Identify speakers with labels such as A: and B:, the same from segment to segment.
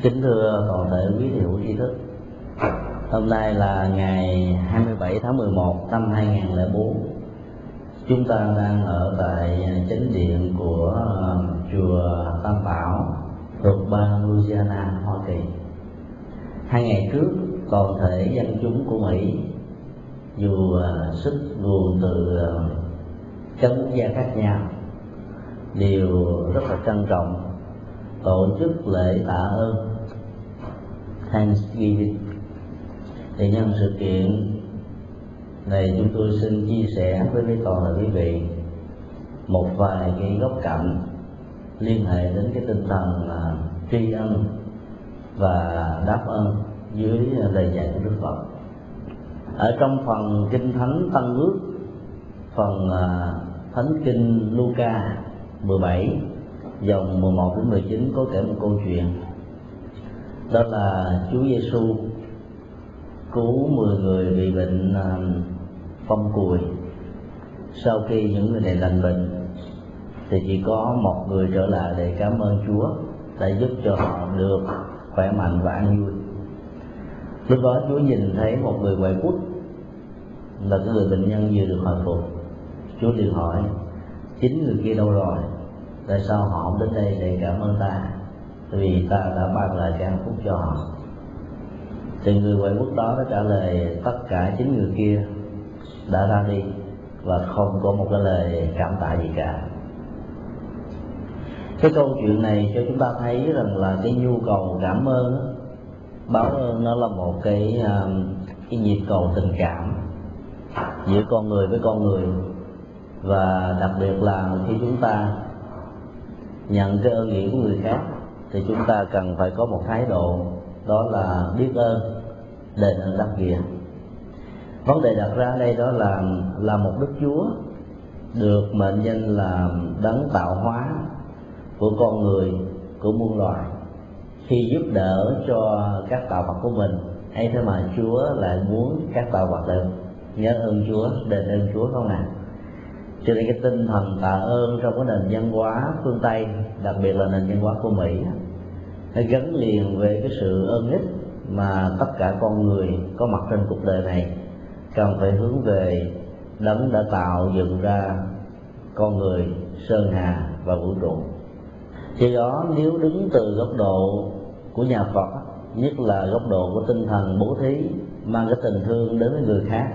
A: Kính thưa toàn thể quý vị hữu tri thức, hôm nay là ngày 27 tháng 11 năm 2004. Chúng ta đang ở tại chánh điện của chùa Tam Bảo thuộc bang Louisiana, Hoa Kỳ. 2 ngày trước, toàn thể dân chúng của Mỹ, dù sức nguồn từ các quốc gia khác nhau, đều rất là trân trọng tổ chức lễ tạ ơn Thanksgiving. Thì nhân sự kiện này, chúng tôi xin chia sẻ với toàn thể quý vị một vài cái góc cạnh liên hệ đến cái tinh thần tri ân và đáp ơn dưới lời dạy của Đức Phật. Ở trong phần kinh thánh Tân Ước, phần thánh kinh Luca 17 dòng 11 đến 19 có kể một câu chuyện, đó là Chúa Giêsu cứu 10 người bị bệnh phong cùi. Sau khi những người này lành bệnh thì chỉ có một người trở lại để cảm ơn Chúa đã giúp cho họ được khỏe mạnh và an vui. Lúc đó Chúa nhìn thấy một người quậy quất là cái người bệnh nhân vừa được hồi phục. Chúa liền hỏi: 9 người kia đâu rồi? Tại sao họ không đến đây để cảm ơn ta? Tại vì ta đã ban lại cái hạnh phúc cho họ. Thì người quậy quất đó đã trả lời: tất cả 9 người kia đã ra đi và không có một cái lời cảm tạ gì cả. Cái câu chuyện này cho chúng ta thấy rằng là cái nhu cầu cảm ơn, báo ơn, nó là một cái nhịp cầu tình cảm giữa con người với con người. Và đặc biệt là khi chúng ta nhận cái ơn nghĩa của người khác thì chúng ta cần phải có một thái độ, đó là biết ơn, đền ơn đáp nghĩa. Vấn đề đặt ra đây đó là một Đức Chúa được mệnh danh là đấng tạo hóa của con người, của muôn loài, khi giúp đỡ cho các tạo vật của mình, ấy thế mà Chúa lại muốn các tạo vật đều nhớ ơn Chúa, đền ơn Chúa, không nào? Cho nên cái tinh thần tạ ơn trong cái nền văn hóa phương Tây, đặc biệt là nền văn hóa của Mỹ, nó gắn liền về cái sự ơn ích mà tất cả con người có mặt trên cuộc đời này cần phải hướng về đấng đã tạo dựng ra con người, sơn hà và vũ trụ. Khi đó, nếu đứng từ góc độ của nhà Phật, nhất là góc độ của tinh thần bố thí, mang cái tình thương đến với người khác,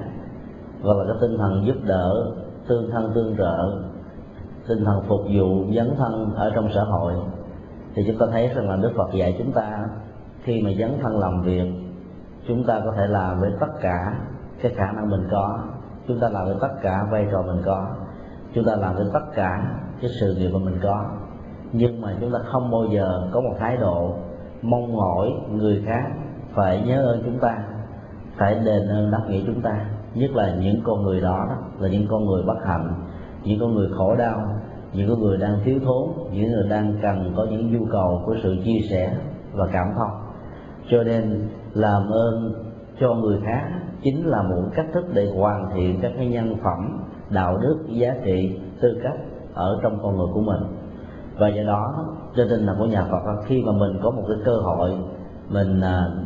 A: và là cái tinh thần giúp đỡ, tương thân tương trợ, tinh thần phục vụ dấn thân ở trong xã hội, thì chúng ta thấy rằng là Đức Phật dạy chúng ta khi mà dấn thân làm việc, chúng ta có thể làm với tất cả cái khả năng mình có, chúng ta làm với tất cả vai trò mình có, chúng ta làm với tất cả cái sự nghiệp mà mình có, nhưng mà chúng ta không bao giờ có một thái độ mong mỏi người khác phải nhớ ơn chúng ta, phải đền ơn đáp nghĩa chúng ta. Nhất là những con người đó là những con người bất hạnh, những con người khổ đau, những con người đang thiếu thốn, những người đang cần có những nhu cầu của sự chia sẻ và cảm thông. Cho nên làm ơn cho người khác chính là một cách thức để hoàn thiện các cái nhân phẩm, đạo đức, giá trị, tư cách ở trong con người của mình. Và do đó, trên tinh thần của nhà Phật, khi mà mình có một cái cơ hội mình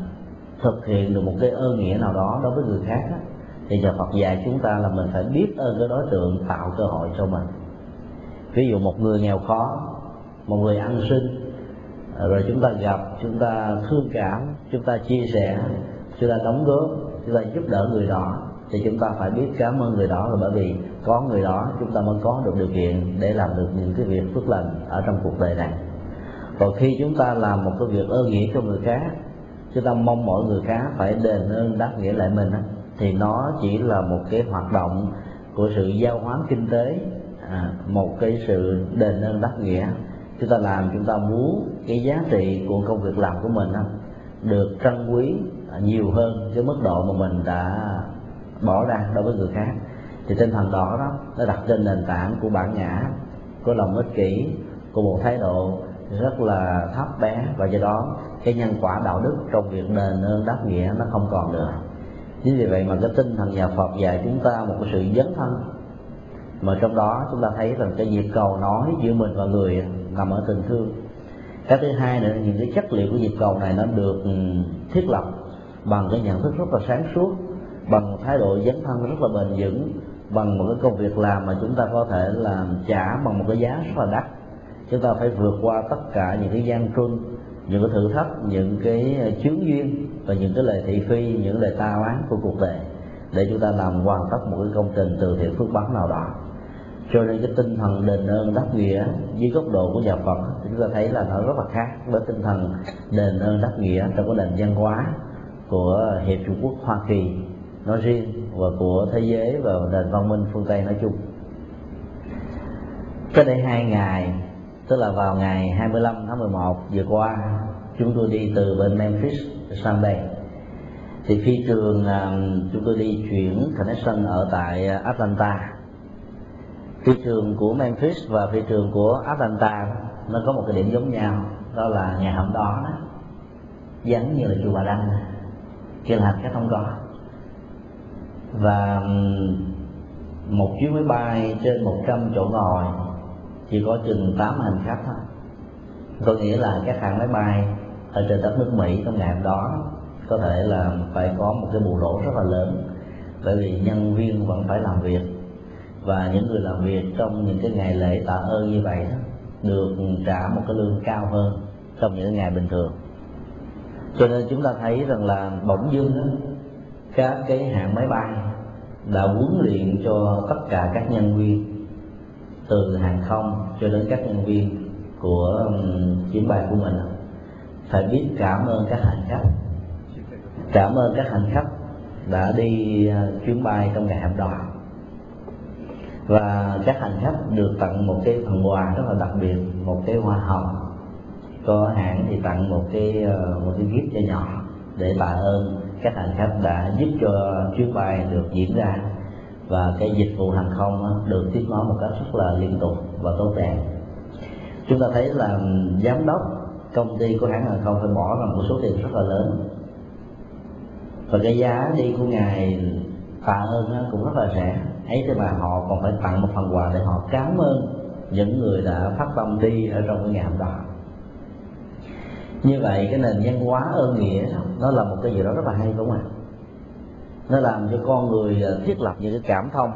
A: thực hiện được một cái ơn nghĩa nào đó đối với người khác, thì nhà Phật dạy chúng ta là mình phải biết ơn cái đối tượng tạo cơ hội cho mình. Ví dụ một người nghèo khó, một người ăn xin, rồi chúng ta gặp, chúng ta thương cảm, chúng ta chia sẻ, chúng ta đóng góp, chúng ta giúp đỡ người đó, thì chúng ta phải biết cảm ơn người đó, là bởi vì có người đó chúng ta mới có được điều kiện để làm được những cái việc phước lành ở trong cuộc đời này. Còn khi chúng ta làm một cái việc ơn nghĩa cho người khác, chúng ta mong mọi người khác phải đền ơn đáp nghĩa lại mình, thì nó chỉ là một cái hoạt động của sự giao hoán kinh tế, một cái sự đền ơn đáp nghĩa. Chúng ta làm, chúng ta muốn cái giá trị của công việc làm của mình được trân quý nhiều hơn cái mức độ mà mình đã bỏ ra đối với người khác. Thì tinh thần đó nó đặt trên nền tảng của bản ngã, của lòng ích kỷ, của một thái độ rất là thấp bé, và do đó cái nhân quả đạo đức trong việc đền ơn đáp nghĩa nó không còn nữa. Chính vì vậy mà cái tinh thần nhà Phật dạy chúng ta một cái sự dấn thân, mà trong đó chúng ta thấy rằng cái nhịp cầu nói giữa mình và người nằm ở tình thương. Cái thứ hai nữa, những cái chất liệu của nhịp cầu này nó được thiết lập bằng cái nhận thức rất là sáng suốt, bằng một thái độ dấn thân rất là bền vững, bằng một cái công việc làm mà chúng ta có thể làm trả bằng một cái giá rất là đắt. Chúng ta phải vượt qua tất cả những cái gian truân, những cái thử thách, những cái chướng duyên và những cái lời thị phi, những lời ta oán của cuộc đời để chúng ta làm hoàn tất một cái công trình từ thiện phước báo nào đó. Cho nên cái tinh thần đền ơn đáp nghĩa dưới góc độ của nhà Phật thì chúng ta thấy là nó rất là khác với tinh thần đền ơn đáp nghĩa trong cái nền văn hóa của Hiệp Trung Quốc Hoa Kỳ nói riêng và của thế giới và nền văn minh phương Tây nói chung. Cách đây 2 ngày, tức là vào ngày 25 tháng 11 vừa qua, chúng tôi đi từ bên Memphis sang đây. Thì phi trường chúng tôi đi chuyển connection ở tại Atlanta. Phi trường của Memphis và phi trường của Atlanta nó có một cái điểm giống nhau, đó là ngày hôm đó giống như là chùa Bà Đanh, kia là hành khách không có. Và một chuyến máy bay trên 100 chỗ ngồi chỉ có chừng 8 hành khách thôi. Có nghĩa là các hãng máy bay ở trên đất nước Mỹ trong ngày hôm đó có thể là phải có một cái bù lỗ rất là lớn, bởi vì nhân viên vẫn phải làm việc, và những người làm việc trong những cái ngày lễ tạ ơn như vậy đó, được trả một cái lương cao hơn trong những ngày bình thường. Cho nên chúng ta thấy rằng là bỗng dưng đó, các cái hãng máy bay đã huấn luyện cho tất cả các nhân viên từ hàng không cho đến các nhân viên của chuyến bay của mình phải biết cảm ơn các hành khách, cảm ơn các hành khách đã đi chuyến bay trong ngày hôm đó. Và các hành khách được tặng một cái phần quà rất là đặc biệt, một cái hoa hồng. Có hãng thì tặng một cái gift cho nhỏ để tạ ơn các hành khách đã giúp cho chuyến bay được diễn ra và cái dịch vụ hàng không được tiếp nối một cách rất là liên tục và tốt đẹp. Chúng ta thấy là giám đốc công ty của hãng hàng không phải bỏ ra một số tiền rất là lớn, và cái giá đi của ngài tạ ơn cũng rất là rẻ. Ấy thế mà họ còn phải tặng một phần quà để họ cảm ơn những người đã phát tâm đi ở trong cái ngày hôm đó. Như vậy cái nền văn hóa ơn nghĩa nó là một cái gì đó rất là hay, đúng không ạ? Nó làm cho con người thiết lập những cái cảm thông,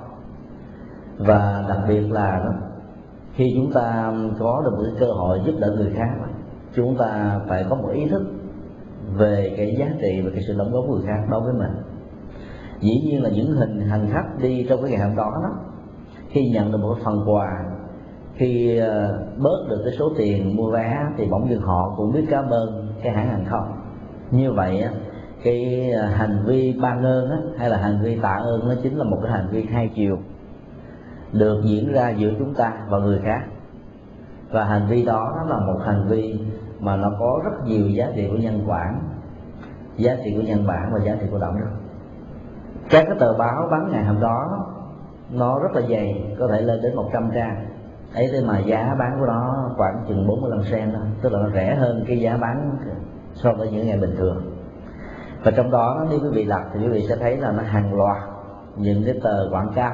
A: và đặc biệt là đó, khi chúng ta có được một cái cơ hội giúp đỡ người khác, chúng ta phải có một ý thức về cái giá trị và cái sự đóng góp của người khác đối với mình. Dĩ nhiên là những hành khách đi trong cái ngày hôm đó, khi nhận được một phần quà, khi bớt được cái số tiền mua vé thì bỗng dưng họ cũng biết cảm ơn cái hãng hàng không. Như vậy cái hành vi ban ơn hay là hành vi tạ ơn nó chính là một cái hành vi hai chiều được diễn ra giữa chúng ta và người khác, và hành vi đó nó là một hành vi mà nó có rất nhiều giá trị của nhân quả, giá trị của nhân bản và giá trị của đạo đức. Các cái tờ báo bán ngày hôm đó nó rất là dày, có thể lên đến 100 trang. Ấy thế mà giá bán của nó khoảng chừng 45 cent thôi, tức là nó rẻ hơn cái giá bán so với những ngày bình thường. Và trong đó nếu quý vị lật thì quý vị sẽ thấy là nó hàng loạt những cái tờ quảng cáo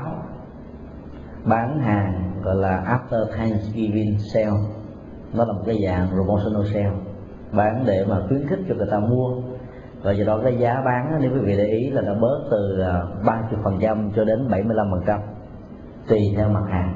A: bán hàng gọi là After Thanksgiving Sale. Nó là một cái dạng promotional sale, bán để mà khuyến khích cho người ta mua. Và do đó cái giá bán nếu quý vị để ý là nó bớt từ 30% cho đến 75% tùy theo mặt hàng.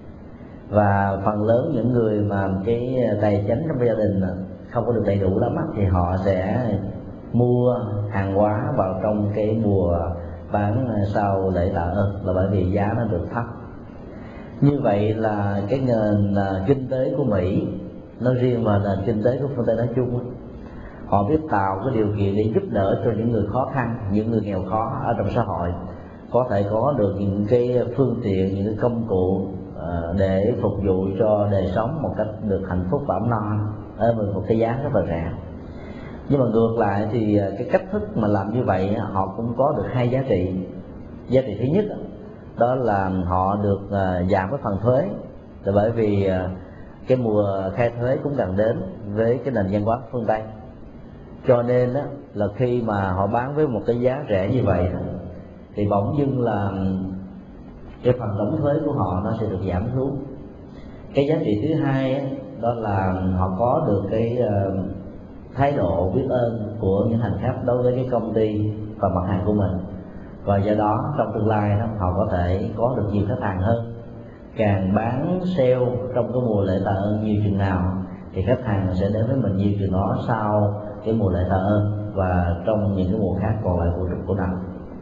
A: Và phần lớn những người mà cái tài chính trong gia đình không có được đầy đủ lắm thì họ sẽ mua hàng hóa vào trong cái mùa bán sau lễ tạ ơn, là bởi vì giá nó được thấp. Như vậy là cái nền kinh tế của Mỹ nói riêng và nền kinh tế của phương Tây nói chung, họ biết tạo cái điều kiện để giúp đỡ cho những người khó khăn, những người nghèo khó ở trong xã hội có thể có được những cái phương tiện, những cái công cụ để phục vụ cho đời sống một cách được hạnh phúc và ấm no ở một cái giá rất là rẻ. Nhưng mà ngược lại thì cái cách thức mà làm như vậy họ cũng có được hai giá trị. Giá trị thứ nhất đó là họ được giảm cái phần thuế, là bởi vì cái mùa khai thuế cũng gần đến với cái nền văn hóa phương Tây. Cho nên là khi mà họ bán với một cái giá rẻ như vậy thì bỗng dưng là cái phần đóng thuế của họ nó sẽ được giảm xuống. Cái giá trị thứ hai đó là họ có được cái thái độ biết ơn của những hành khách đối với cái công ty và mặt hàng của mình, và do đó trong tương lai đó, họ có thể có được nhiều khách hàng hơn. Càng bán sale trong cái mùa lễ tạ ơn nhiều chừng nào thì khách hàng sẽ đến với mình nhiều chừng đó sau cái mùa lễ tạ ơn và trong những cái mùa khác còn lại của năm.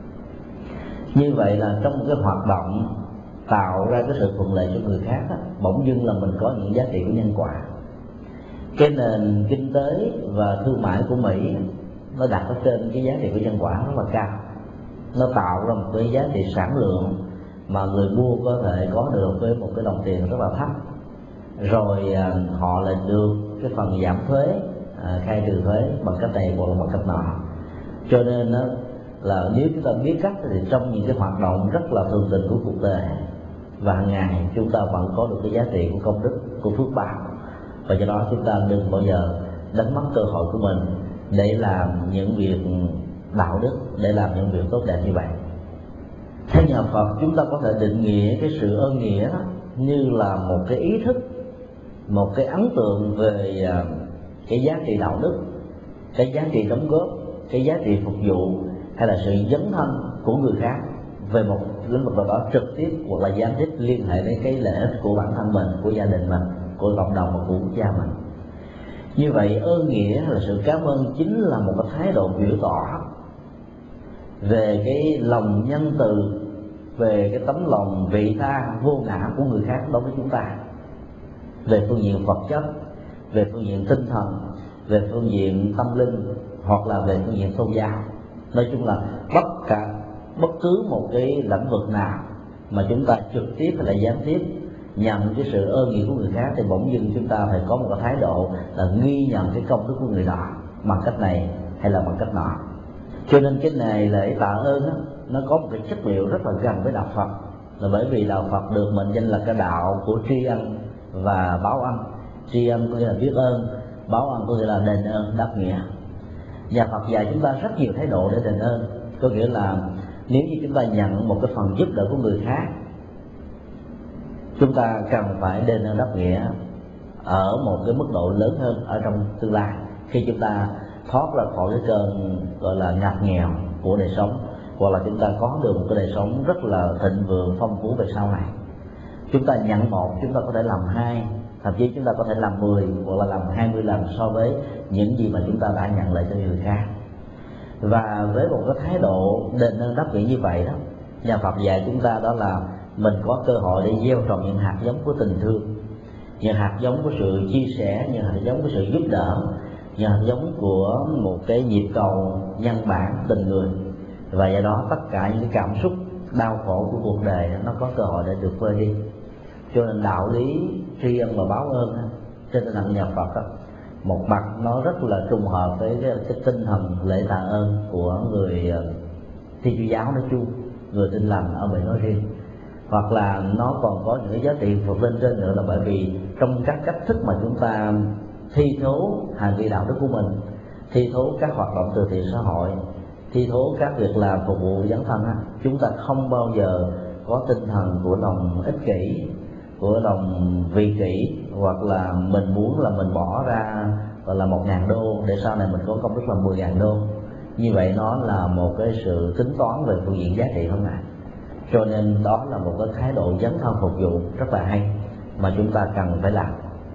A: Như vậy là trong một cái hoạt động tạo ra cái sự thuận lợi cho người khác đó, bỗng dưng là mình có những giá trị của nhân quả. Cái nền kinh tế và thương mại của Mỹ nó đặt ở trên cái giá trị của nhân quả rất là cao. Nó tạo ra một cái giá trị sản lượng mà người mua có thể có được với một cái đồng tiền rất là thấp, rồi họ lại được cái phần giảm thuế, khai trừ thuế bằng cách này hoặc là bằng cách nọ. Cho nên đó, là nếu chúng ta biết cách thì trong những cái hoạt động rất là thường tình của cuộc đời và hàng ngày chúng ta vẫn có được cái giá trị của công đức, của phước báo, và do đó chúng ta đừng bao giờ đánh mất cơ hội của mình để làm những việc đạo đức, để làm những việc tốt đẹp như vậy. Theo nhà Phật, chúng ta có thể định nghĩa cái sự ơn nghĩa đó như là một cái ý thức, một cái ấn tượng về cái giá trị đạo đức, cái giá trị đóng góp, cái giá trị phục vụ hay là sự dấn thân của người khác về một lĩnh vực nào đó trực tiếp hoặc là gián tiếp liên hệ đến cái lợi ích của bản thân mình, của gia đình mình, của cộng đồng và của quốc gia mình. Như vậy ơn nghĩa là sự cảm ơn chính là một cái thái độ biểu tỏ về cái lòng nhân từ, về cái tấm lòng vị tha vô ngã của người khác đối với chúng ta, về phương diện vật chất, về phương diện tinh thần, về phương diện tâm linh hoặc là về phương diện tôn giáo. Nói chung là bất cứ một cái lĩnh vực nào mà chúng ta trực tiếp hay là gián tiếp nhận cái sự ơn nghĩa của người khác thì bỗng dưng chúng ta phải có một cái thái độ là ghi nhận cái công đức của người đó bằng cách này hay là bằng cách nọ. Cho nên cái này lễ tạ ơn đó, nó có một cái chất liệu rất là gần với đạo Phật, là bởi vì đạo Phật được mệnh danh là cái đạo của tri ân và báo ân. Tri ân có nghĩa là biết ơn, báo ân có nghĩa là đền ơn đáp nghĩa. Nhà Phật dạy chúng ta rất nhiều thái độ để đền ơn, có nghĩa là nếu như chúng ta nhận một cái phần giúp đỡ của người khác, chúng ta cần phải đền ơn đáp nghĩa ở một cái mức độ lớn hơn ở trong tương lai, khi chúng ta thoát ra khỏi cái cơn gọi là ngặt nghèo của đời sống, hoặc là chúng ta có được một cái đời sống rất là thịnh vượng phong phú về sau này. Chúng ta nhận một, chúng ta có thể làm hai, thậm chí chúng ta có thể làm 10 hoặc là làm 20 lần so với những gì mà chúng ta đã nhận lại cho người khác. Và với một cái thái độ đền ơn đáp nghĩa như vậy đó, nhà Phật dạy chúng ta đó là mình có cơ hội để gieo trồng những hạt giống của tình thương, những hạt giống của sự chia sẻ, những hạt giống của sự giúp đỡ, những hạt giống của một cái nhịp cầu nhân bản tình người. Và do đó tất cả những cái cảm xúc đau khổ của cuộc đời nó có cơ hội để được vơi đi. Cho nên đạo lý tri ân và báo ơn trên tinh thần nhà Phật đó, một mặt nó rất là trùng hợp với cái tinh thần lễ tạ ơn của người Thiên Chúa giáo nói chung, người Tin Lành ở Mỹ nói riêng, hoặc là nó còn có những cái giá trị vượt lên trên nữa, là bởi vì trong các cách thức mà chúng ta thi thố hành vi đạo đức của mình, thi thố các hoạt động từ thiện xã hội, thi thố các việc làm phục vụ dấn thân, chúng ta không bao giờ có tinh thần của lòng ích kỷ, của lòng vị kỷ, hoặc là mình muốn là mình bỏ ra gọi là 1.000 đô để sau này mình có công đức là 10.000 đô. Như vậy nó là một cái sự tính toán về phương diện giá trị không ạ? Cho nên đó là một cái thái độ dấn thân phục vụ rất là hay mà chúng ta cần phải làm.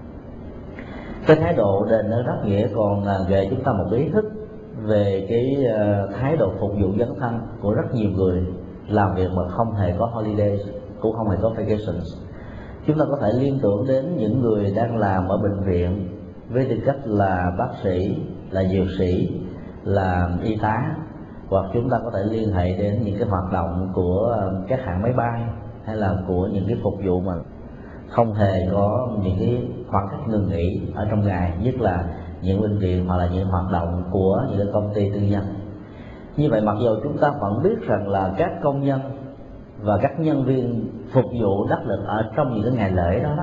A: Cái thái độ đền ơn đáp nghĩa còn gợi chúng ta một ý thức về cái thái độ phục vụ dấn thân của rất nhiều người làm việc mà không hề có holidays, cũng không hề có vacations. Chúng ta có thể liên tưởng đến những người đang làm ở bệnh viện với tư cách là bác sĩ, là dược sĩ, là y tá, hoặc chúng ta có thể liên hệ đến những cái hoạt động của các hãng máy bay hay là của những cái phục vụ mà không hề có những cái khoảng cách ngừng nghỉ ở trong ngày, nhất là những bệnh viện hoặc là những hoạt động của những cái công ty tư nhân. Như vậy mặc dù chúng ta vẫn biết rằng là các công nhân và các nhân viên phục vụ đắc lực ở trong những cái ngày lễ đó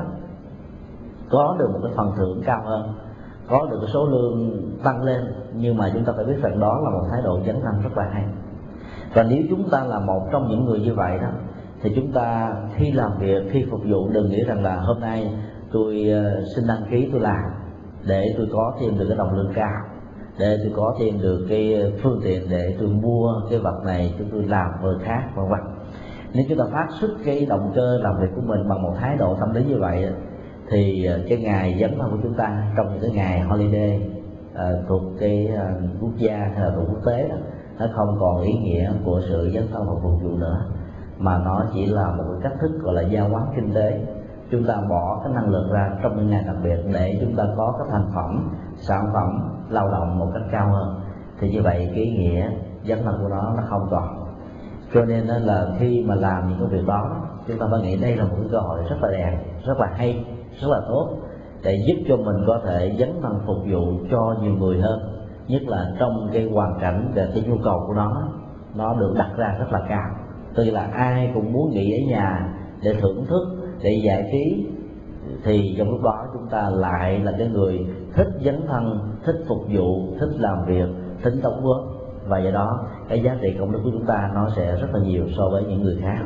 A: có được một cái phần thưởng cao hơn, có được cái số lương tăng lên, nhưng mà chúng ta phải biết rằng đó là một thái độ dấn thân rất là hay. Và nếu chúng ta là một trong những người như vậy đó, thì chúng ta khi làm việc, khi phục vụ đừng nghĩ rằng là hôm nay tôi xin đăng ký tôi làm để tôi có thêm được cái đồng lương cao, để tôi có thêm được cái phương tiện để tôi mua cái vật này cho tôi làm vật khác, vân vân. Nếu chúng ta phát xuất cái động cơ làm việc của mình bằng một thái độ tâm lý như vậy thì cái ngày dấn thân của chúng ta trong những cái ngày holiday thuộc cái quốc gia hay là thuộc quốc tế đó, nó không còn ý nghĩa của sự dấn thân và phục vụ nữa, mà nó chỉ là một cái cách thức gọi là giao quán kinh tế. Chúng ta bỏ cái năng lượng ra trong những ngày đặc biệt để chúng ta có cái thành phẩm, sản phẩm lao động một cách cao hơn, thì như vậy cái ý nghĩa dấn thân của nó không còn. Cho nên là khi mà làm những cái việc đó, chúng ta phải nghĩ đây là một cái cơ hội rất là đẹp, rất là hay, rất là tốt để giúp cho mình có thể dấn thân phục vụ cho nhiều người hơn, nhất là trong cái hoàn cảnh về cái nhu cầu của nó được đặt ra rất là cao. Tức là ai cũng muốn nghỉ ở nhà để thưởng thức, để giải trí, thì trong lúc đó chúng ta lại là cái người thích dấn thân, thích phục vụ, thích làm việc, thích đóng góp, và do đó cái giá trị công đức của chúng ta nó sẽ rất là nhiều so với những người khác.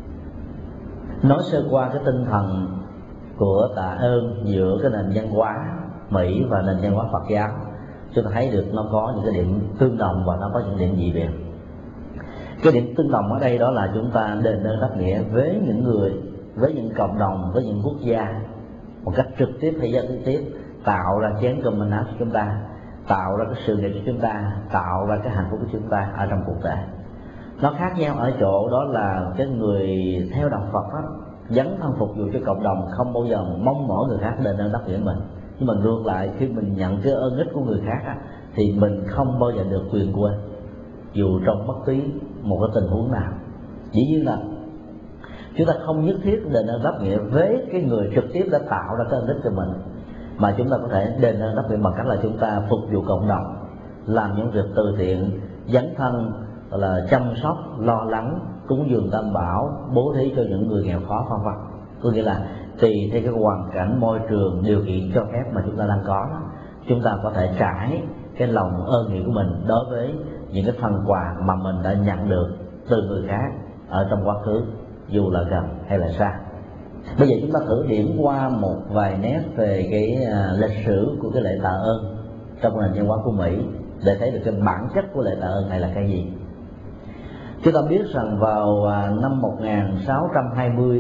A: Nói sơ qua cái tinh thần của tạ ơn giữa cái nền văn hóa Mỹ và nền văn hóa Phật giáo, chúng ta thấy được nó có những cái điểm tương đồng và nó có những điểm dị biệt. Cái điểm tương đồng ở đây đó là chúng ta đền ơn đáp nghĩa với những người, với những cộng đồng, với những quốc gia một cách trực tiếp hay gián tiếp, tạo ra chén cơm manh áo cho chúng ta, tạo ra cái sự nghiệp cho chúng ta, tạo ra cái hạnh phúc của chúng ta ở trong cuộc đời. Nó khác nhau ở chỗ đó là cái người theo đạo Phật đó, dấn thân phục vụ cho cộng đồng không bao giờ mong mỏi người khác đền ơn đáp nghĩa mình. Nhưng mà ngược lại, khi mình nhận cái ơn ích của người khác á, thì mình không bao giờ được quyền quên, dù trong bất kỳ một cái tình huống nào. Dĩ nhiên là chúng ta không nhất thiết đền ơn đáp nghĩa với cái người trực tiếp đã tạo ra cái ơn ích cho mình, mà chúng ta có thể đền ơn đáp nghĩa bằng cách là chúng ta phục vụ cộng đồng, làm những việc từ thiện, dấn thân là chăm sóc, lo lắng, cúng dường tam bảo, bố thí cho những người nghèo khó, vân vân. Có nghĩa là tùy theo cái hoàn cảnh, môi trường, điều kiện cho phép mà chúng ta đang có, chúng ta có thể trải cái lòng ơn nghĩa của mình đối với những cái phần quà mà mình đã nhận được từ người khác ở trong quá khứ, dù là gần hay là xa. Bây giờ chúng ta thử điểm qua một vài nét về cái lịch sử của cái lễ tạ ơn trong nền văn hóa của Mỹ để thấy được cái bản chất của lễ tạ ơn này là cái gì. Chúng ta biết rằng vào năm 1620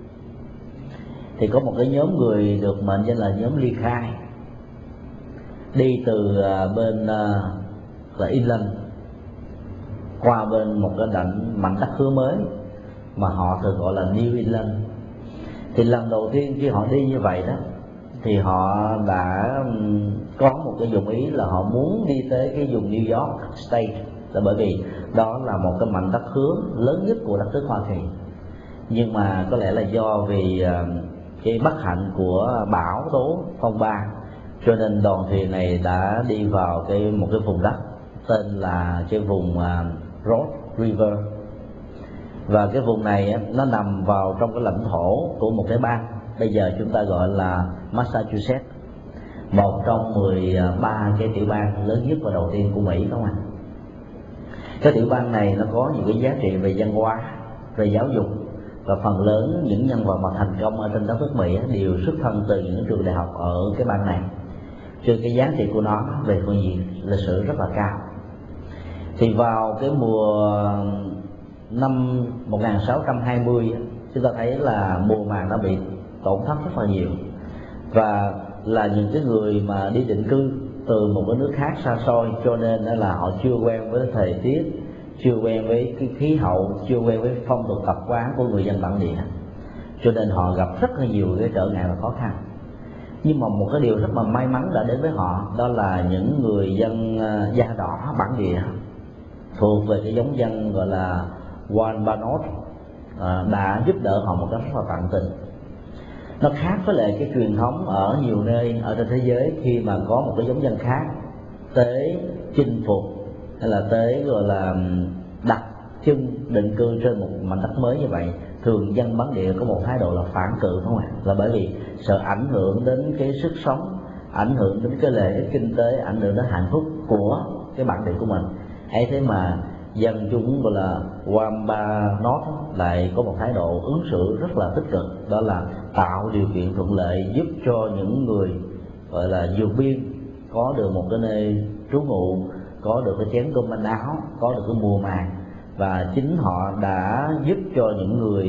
A: thì có một cái nhóm người được mệnh danh là nhóm ly khai, đi từ bên là England qua bên một cái mảnh đất hứa mới mà họ thường gọi là New England. Thì lần đầu tiên khi họ đi như vậy đó, thì họ đã có một cái dụng ý là họ muốn đi tới cái vùng New York State, là bởi vì đó là một cái mảnh đất hứa lớn nhất của đất nước Hoa Kỳ. Nhưng mà có lẽ là do vì cái bất hạnh của bão tố phong ba, cho nên đoàn thuyền này đã đi vào một cái vùng đất tên là cái vùng Rose River. Và cái vùng này nó nằm vào trong cái lãnh thổ của một cái bang bây giờ chúng ta gọi là Massachusetts, một trong 13 cái tiểu bang lớn nhất và đầu tiên của Mỹ, không ạ? Cái tiểu bang này nó có những cái giá trị về văn hóa, về giáo dục, và phần lớn những nhân vật mà thành công ở trên đất nước Mỹ đều xuất thân từ những trường đại học ở cái bang này, cho cái giá trị của nó về phương diện lịch sử rất là cao. Thì vào cái mùa năm 1620 chúng ta thấy là mùa màng đã bị tổn thất rất là nhiều, và là những cái người mà đi định cư từ một cái nước khác xa xôi, cho nên là họ chưa quen với thời tiết, chưa quen với cái khí hậu, chưa quen với phong tục tập quán của người dân bản địa, cho nên họ gặp rất là nhiều cái trở ngại và khó khăn. Nhưng mà một cái điều rất là may mắn đã đến với họ, đó là những người dân da đỏ bản địa thuộc về cái giống dân gọi là Wampanoag đã giúp đỡ họ một cách rất là tận tình. Nó khác với lại cái truyền thống ở nhiều nơi ở trên thế giới, khi mà có một cái giống dân khác tới chinh phục hay là tới gọi là đặt chân định cư trên một mảnh đất mới như vậy, thường dân bản địa có một thái độ là phản cự, không ạ? Là bởi vì sợ ảnh hưởng đến cái sức sống, ảnh hưởng đến cái lợi ích kinh tế, ảnh hưởng đến hạnh phúc của cái bản địa của mình. Ấy thế mà dân chúng gọi là Wampanoag lại có một thái độ ứng xử rất là tích cực, đó là tạo điều kiện thuận lợi giúp cho những người gọi là vượt biên có được một cái nơi trú ngụ, có được cái chén cơm manh áo, có được cái mùa màng. Và chính họ đã giúp cho những người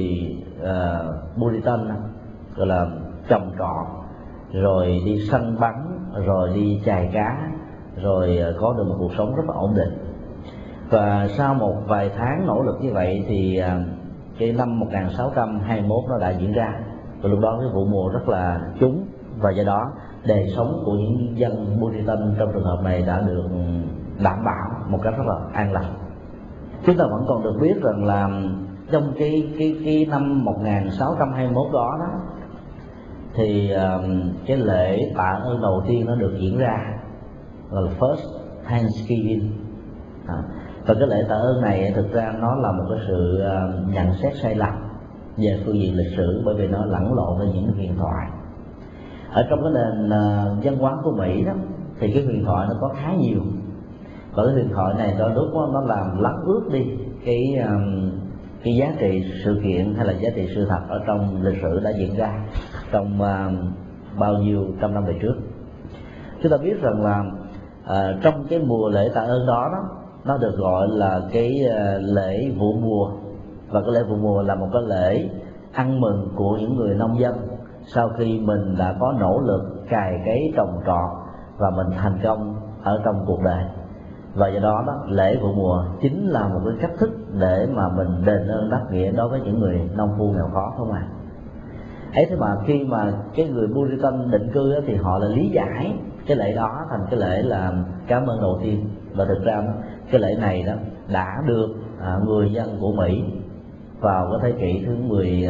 A: Puritan gọi là trồng trọt, rồi đi săn bắn, rồi đi chài cá, rồi có được một cuộc sống rất là ổn định. Và sau một vài tháng nỗ lực như vậy thì cái năm 1621 nó đã diễn ra. Và lúc đó cái vụ mùa rất là trúng, và do đó đời sống của những dân Puritan trong trường hợp này đã được đảm bảo một cách rất là an lành. Chúng ta vẫn còn được biết rằng là trong cái năm 1621 đó thì cái lễ tạ ơn đầu tiên nó được diễn ra, là First Thanksgiving. Và cái lễ tạ ơn này thực ra nó là một cái sự nhận xét sai lầm về phương diện lịch sử, bởi vì nó lẫn lộn với những huyền thoại. Ở trong cái nền văn hóa của Mỹ đó thì cái huyền thoại nó có khá nhiều, và cái huyền thoại này đôi lúc nó làm lấn ướt đi cái giá trị sự kiện hay là giá trị sự thật ở trong lịch sử đã diễn ra trong bao nhiêu trăm năm về trước. Chúng ta biết rằng là trong cái mùa lễ tạ ơn đó nó được gọi là cái lễ vụ mùa. Và cái lễ vụ mùa là một cái lễ ăn mừng của những người nông dân sau khi mình đã có nỗ lực cày cấy trồng trọt và mình thành công ở trong cuộc đời. Và do đó lễ vụ mùa chính là một cái cách thức để mà mình đền ơn đáp nghĩa đối với những người nông phu nghèo khó, không ạ? Ấy thế mà khi mà cái người Puritan định cư thì họ lại lý giải cái lễ đó thành cái lễ là cảm ơn đầu tiên. Và thực ra cái lễ này đã được người dân của Mỹ vào cái thế kỷ thứ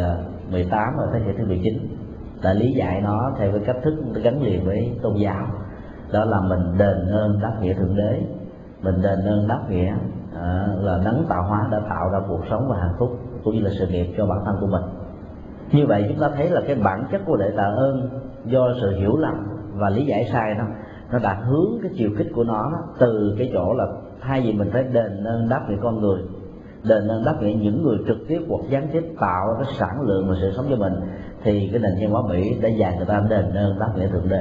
A: 18 và thế kỷ thứ 19 đã lý giải nó theo cái cách thức gắn liền với tôn giáo. Đó là mình đền ơn đáp nghĩa thượng đế, mình đền ơn đáp nghĩa là đấng tạo hóa đã tạo ra cuộc sống và hạnh phúc cũng như là sự nghiệp cho bản thân của mình. Như vậy chúng ta thấy là cái bản chất của lễ tạ ơn do sự hiểu lầm và lý giải sai nó đã hướng cái chiều kích của nó từ cái chỗ là thay vì mình phải đền ơn đáp nghĩa con người, đền ơn đáp nghĩa những người trực tiếp hoặc gián tiếp tạo ra cái sản lượng và sự sống cho mình, thì cái nền văn hóa Mỹ đã dạy người ta đền ơn đáp nghĩa thượng đế.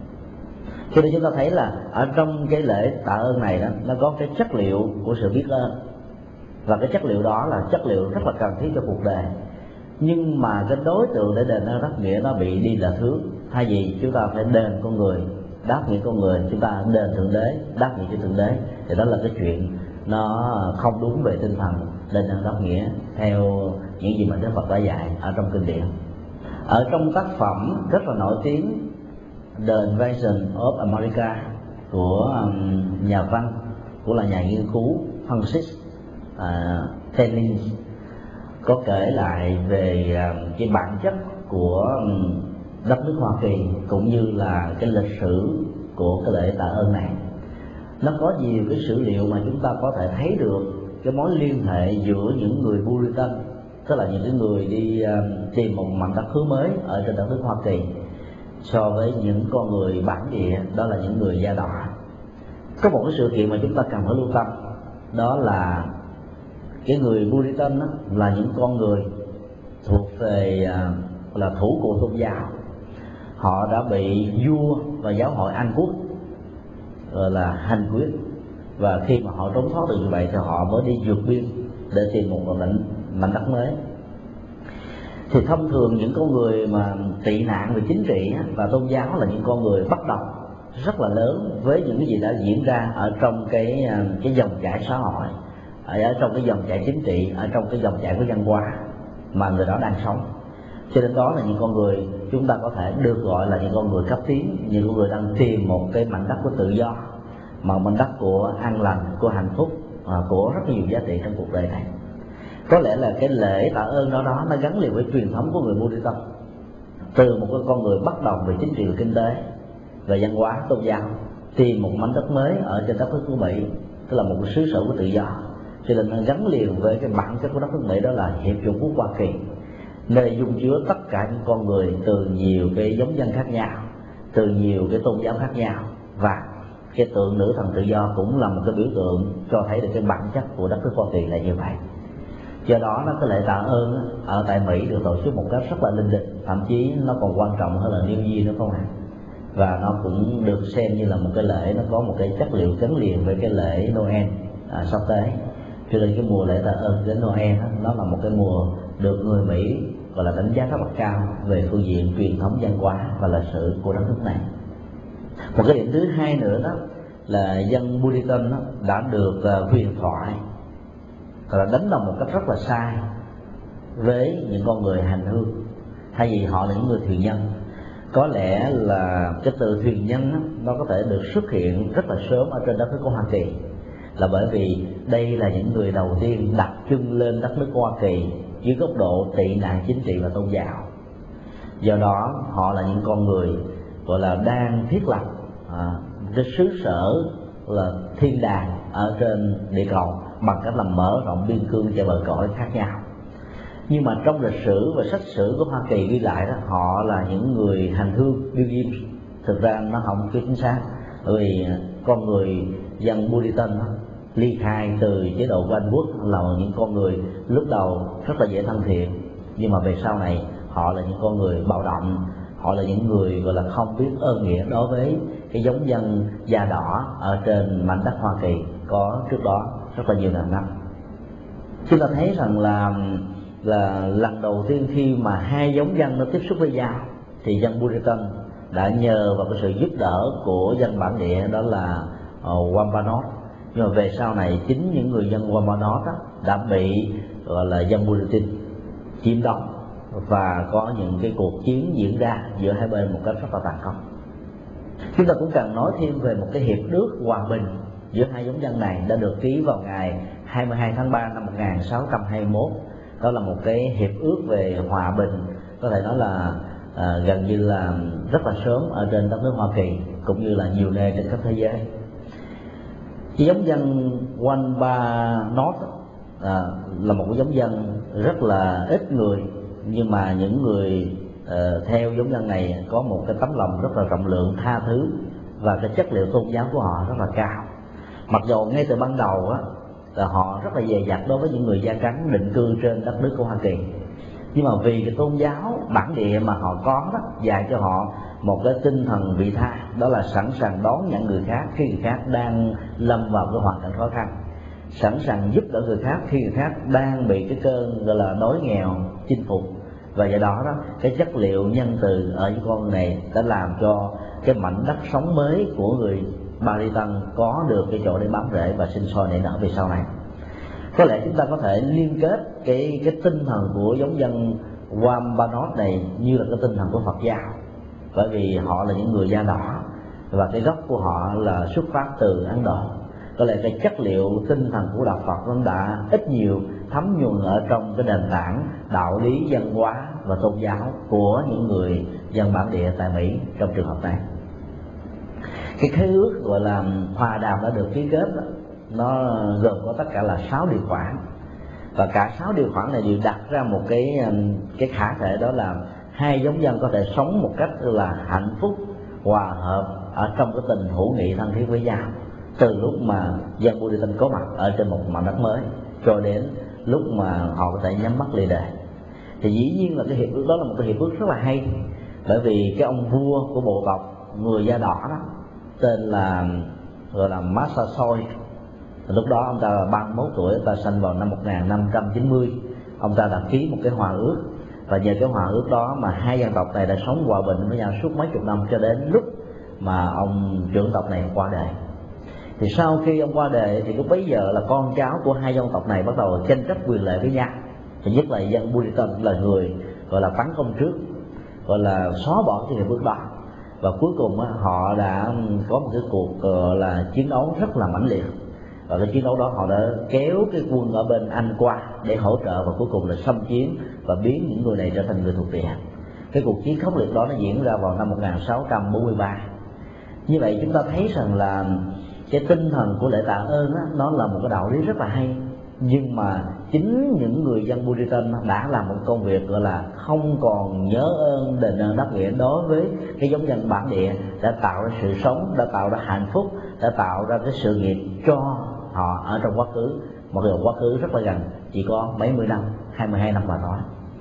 A: Cho nên chúng ta thấy là ở trong cái lễ tạ ơn này nó có cái chất liệu của sự biết ơn, và cái chất liệu đó là chất liệu rất là cần thiết cho cuộc đời. Nhưng mà cái đối tượng để đền ơn đáp nghĩa nó bị đi lệch hướng. Thay vì chúng ta phải đền con người, đáp nghĩa con người, chúng ta đền thượng đế, đáp nghĩa cho thượng đế, thì đó là cái chuyện nó không đúng về tinh thần đền ơn đáp nghĩa theo những gì mà Đức Phật đã dạy ở trong kinh điển. Ở trong tác phẩm rất là nổi tiếng The Invasion of America của nhà văn, cũng là nhà nghiên cứu Francis Collins, có kể lại về cái bản chất của đất nước Hoa Kỳ cũng như là cái lịch sử của cái lễ tạ ơn này. Nó có nhiều cái sử liệu mà chúng ta có thể thấy được cái mối liên hệ giữa những người Puritan, tức là những cái người đi tìm một mảnh đất hứa mới ở trên đất nước Hoa Kỳ, so với những con người bản địa, đó là những người da đỏ. Có một cái sự kiện mà chúng ta cần phải lưu tâm, đó là cái người Puritan là những con người thuộc về là thủ cụ tôn giáo. Họ đã bị vua và giáo hội Anh quốc là hành quyết, và khi mà họ trốn thoát được như vậy thì họ mới đi vượt biên để tìm một mảnh đất mới. Thì thông thường những con người mà tị nạn về chính trị và tôn giáo là những con người bất đồng rất là lớn với những cái gì đã diễn ra ở trong cái dòng chảy xã hội, ở trong cái dòng chảy chính trị, ở trong cái dòng chảy của văn hóa mà người đó đang sống. Cho nên đó là những con người chúng ta có thể được gọi là những con người cấp tiến, những con người đang tìm một cái mảnh đất của tự do, mà mảnh đất của an lành, của hạnh phúc, của rất nhiều giá trị trong cuộc đời này. Có lẽ là cái lễ tạ ơn đó nó gắn liền với truyền thống của người Puritan, từ một con người bất đồng về chính trị và kinh tế, về văn hóa, tôn giáo, tìm một mảnh đất mới ở trên đất nước của Mỹ, tức là một cái xứ sở của tự do. Cho nên nó gắn liền với cái bản chất của đất nước Mỹ, đó là Hiệp chủng quốc Hoa Kỳ, nơi dung chứa tất cả những con người từ nhiều cái giống dân khác nhau, từ nhiều cái tôn giáo khác nhau, và cái tượng nữ thần tự do cũng là một cái biểu tượng cho thấy được cái bản chất của đất nước Hoa Kỳ là như vậy. Do đó cái lễ tạ ơn ở tại Mỹ được tổ chức một cách rất là linh đình, thậm chí nó còn quan trọng hơn là New Year nữa không ạ? Và nó cũng được xem như là một cái lễ, nó có một cái chất liệu gắn liền với cái lễ Noel sắp tới. Cho nên cái mùa lễ tạ ơn đến Noel đó, nó là một cái mùa được người Mỹ gọi là đánh giá rất là cao về phương diện truyền thống văn hóa và lịch sử của đất nước này. Một cái điểm thứ hai nữa đó là dân Puritan đã được huyền thoại và đánh đồng một cách rất là sai với những con người hành hương, thay vì họ là những người thuyền nhân. Có lẽ là cái từ thuyền nhân nó có thể được xuất hiện rất là sớm ở trên đất nước của Hoa Kỳ, là bởi vì đây là những người đầu tiên đặt chân lên đất nước của Hoa Kỳ dưới góc độ tị nạn chính trị và tôn giáo. Do đó họ là những con người gọi là đang thiết lập cái xứ sở là thiên đàng ở trên địa cầu bằng cách là mở rộng biên cương cho bờ cõi khác nhau. Nhưng mà trong lịch sử và sách sử của Hoa Kỳ ghi lại đó, họ là những người hành hương pilgrim. Thực ra nó không chính xác, bởi vì con người dân Puritan ly khai từ chế độ của Anh Quốc là những con người lúc đầu rất là dễ thân thiện, nhưng mà về sau này họ là những con người bạo động, họ là những người gọi là không biết ơn nghĩa đối với cái giống dân da đỏ ở trên mảnh đất Hoa Kỳ có trước đó rất là nhiều ngàn năm. Chúng ta thấy rằng là lần đầu tiên khi mà hai giống dân nó tiếp xúc với nhau thì dân Puritan đã nhờ vào cái sự giúp đỡ của dân bản địa, đó là Wampanoag. Nhưng mà về sau này chính những người dân Wampanoag đã bị gọi là dân Puritan chiếm đóng và có những cái cuộc chiến diễn ra giữa hai bên một cách rất là tàn khốc. Chúng ta cũng cần nói thêm về một cái hiệp ước hòa bình giữa hai giống dân này đã được ký vào ngày 22 tháng 3 năm 1621. Đó là một cái hiệp ước về hòa bình, có thể nói là gần như là rất là sớm ở trên đất nước Hoa Kỳ cũng như là nhiều nơi trên khắp thế giới. Cái giống dân Wampanoag là một cái giống dân rất là ít người, nhưng mà những người theo giống dân này có một cái tấm lòng rất là rộng lượng, tha thứ, và cái chất liệu tôn giáo của họ rất là cao. Mặc dù ngay từ ban đầu là họ rất là dè dặt đối với những người da trắng định cư trên đất nước của Hoa Kỳ, nhưng mà vì cái tôn giáo bản địa mà họ có đó dạy cho họ một cái tinh thần vị tha, đó là sẵn sàng đón nhận người khác khi người khác đang lâm vào cái hoàn cảnh khó khăn, sẵn sàng giúp đỡ người khác khi người khác đang bị cái cơn gọi là đói nghèo chinh phục. Và do đó cái chất liệu nhân từ ở những con này đã làm cho cái mảnh đất sống mới của người Puritan có được cái chỗ để bám rễ và sinh sôi nảy nở về sau này. Có lẽ chúng ta có thể liên kết cái tinh thần của giống dân Wampanoag này như là cái tinh thần của Phật giáo, bởi vì họ là những người da đỏ và cái gốc của họ là xuất phát từ Ấn Độ. Có lẽ cái chất liệu tinh thần của đạo Phật nó đã ít nhiều thấm nhuần ở trong cái nền tảng đạo lý văn hóa và tôn giáo của những người dân bản địa tại Mỹ trong trường hợp này. Cái khế ước gọi là hòa đàm đã được ký kết đó, nó gồm có tất cả là 6 điều khoản, và cả 6 điều khoản này đều đặt ra một cái khả thể, đó là hai giống dân có thể sống một cách là hạnh phúc, hòa hợp ở trong cái tình hữu nghị thân thiết với nhau, từ lúc mà dân Puritan có mặt ở trên một mảnh đất mới cho đến lúc mà họ có thể nhắm mắt lìa đời. Thì dĩ nhiên là cái hiệp ước đó là một cái hiệp ước rất là hay, bởi vì cái ông vua của bộ tộc người da đỏ đó tên là gọi là Massasoit. Lúc đó ông ta là 31 tuổi, ông ta sinh vào năm 1590. Ông ta đã ký một cái hòa ước, và nhờ cái hòa ước đó mà hai dân tộc này đã sống hòa bình với nhau suốt mấy chục năm, cho đến lúc mà ông trưởng tộc này qua đời. Thì sau khi ông qua đời thì lúc bấy giờ là con cháu của hai dân tộc này bắt đầu tranh chấp quyền lợi với nhau. Thì nhất là dân Puritan là người gọi là tấn công trước, gọi là xóa bỏ cái hiệp ước đó, và cuối cùng họ đã có một cái cuộc là chiến đấu rất là mãnh liệt. Và cái chiến đấu đó họ đã kéo cái quân ở bên Anh qua để hỗ trợ, và cuối cùng là xâm chiếm và biến những người này trở thành người thuộc địa. Cái cuộc chiến khốc liệt đó nó diễn ra vào năm 1643. Như vậy chúng ta thấy rằng là cái tinh thần của lễ tạ ơn nó là một cái đạo lý rất là hay, nhưng mà chính những người dân Puritan đã làm một công việc gọi là không còn nhớ ơn đền ơn đáp nghĩa đối với cái giống dân bản địa, đã tạo ra sự sống, đã tạo ra hạnh phúc, đã tạo ra cái sự nghiệp cho họ ở trong quá khứ, một cái quá khứ rất là gần, chỉ có mấy mươi năm, 22 năm mà thôi.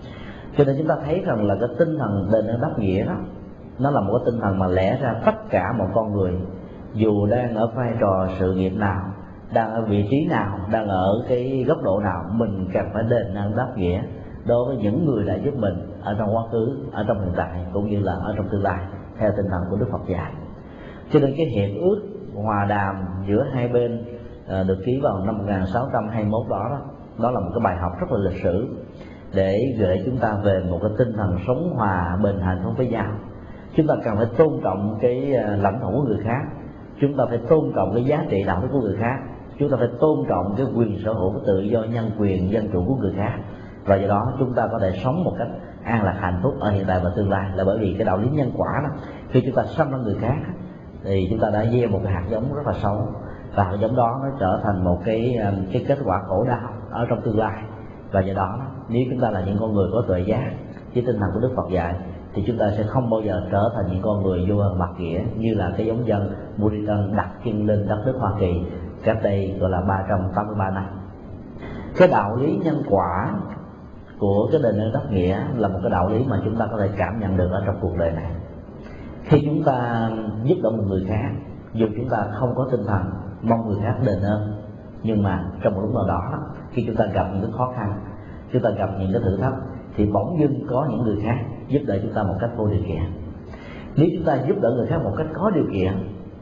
A: Cho nên chúng ta thấy rằng là cái tinh thần đền ơn đáp nghĩa đó, nó là một cái tinh thần mà lẽ ra tất cả mọi con người, dù đang ở vai trò sự nghiệp nào, đang ở vị trí nào, đang ở cái góc độ nào, mình cần phải đền ơn đáp nghĩa đối với những người đã giúp mình ở trong quá khứ, ở trong hiện tại cũng như là ở trong tương lai, theo tinh thần của Đức Phật dạy. Cho nên cái hiệp ước hòa đàm giữa hai bên được ký vào năm 1621 đó là một cái bài học rất là lịch sử để gửi chúng ta về một cái tinh thần sống hòa bình hạnh phúc với nhau. Chúng ta cần phải tôn trọng cái lãnh thổ của người khác, chúng ta phải tôn trọng cái giá trị đạo đức của người khác, chúng ta phải tôn trọng cái quyền sở hữu, cái tự do nhân quyền dân chủ của người khác, và do đó chúng ta có thể sống một cách an lạc hạnh phúc ở hiện tại và tương lai. Là bởi vì cái đạo lý nhân quả đó, khi chúng ta xâm lấn người khác thì chúng ta đã gieo một cái hạt giống rất là xấu, và hạt giống đó nó trở thành một cái kết quả khổ đau ở trong tương lai. Và do đó nếu chúng ta là những con người có tuệ giác với tinh thần của Đức Phật dạy thì chúng ta sẽ không bao giờ trở thành những con người vô ơn bạc nghĩa như là cái giống dân Puritan đặt chân lên đất nước Hoa Kỳ cách đây gọi là 383 năm. Cái đạo lý nhân quả của cái đền ơn đáp nghĩa là một cái đạo lý mà chúng ta có thể cảm nhận được ở trong cuộc đời này. Khi chúng ta giúp đỡ một người khác, dù chúng ta không có tinh thần mong người khác đền ơn, nhưng mà trong một lúc nào đó, khi chúng ta gặp những cái khó khăn, chúng ta gặp những cái thử thách, thì bỗng dưng có những người khác giúp đỡ chúng ta một cách vô điều kiện. Nếu chúng ta giúp đỡ người khác một cách có điều kiện,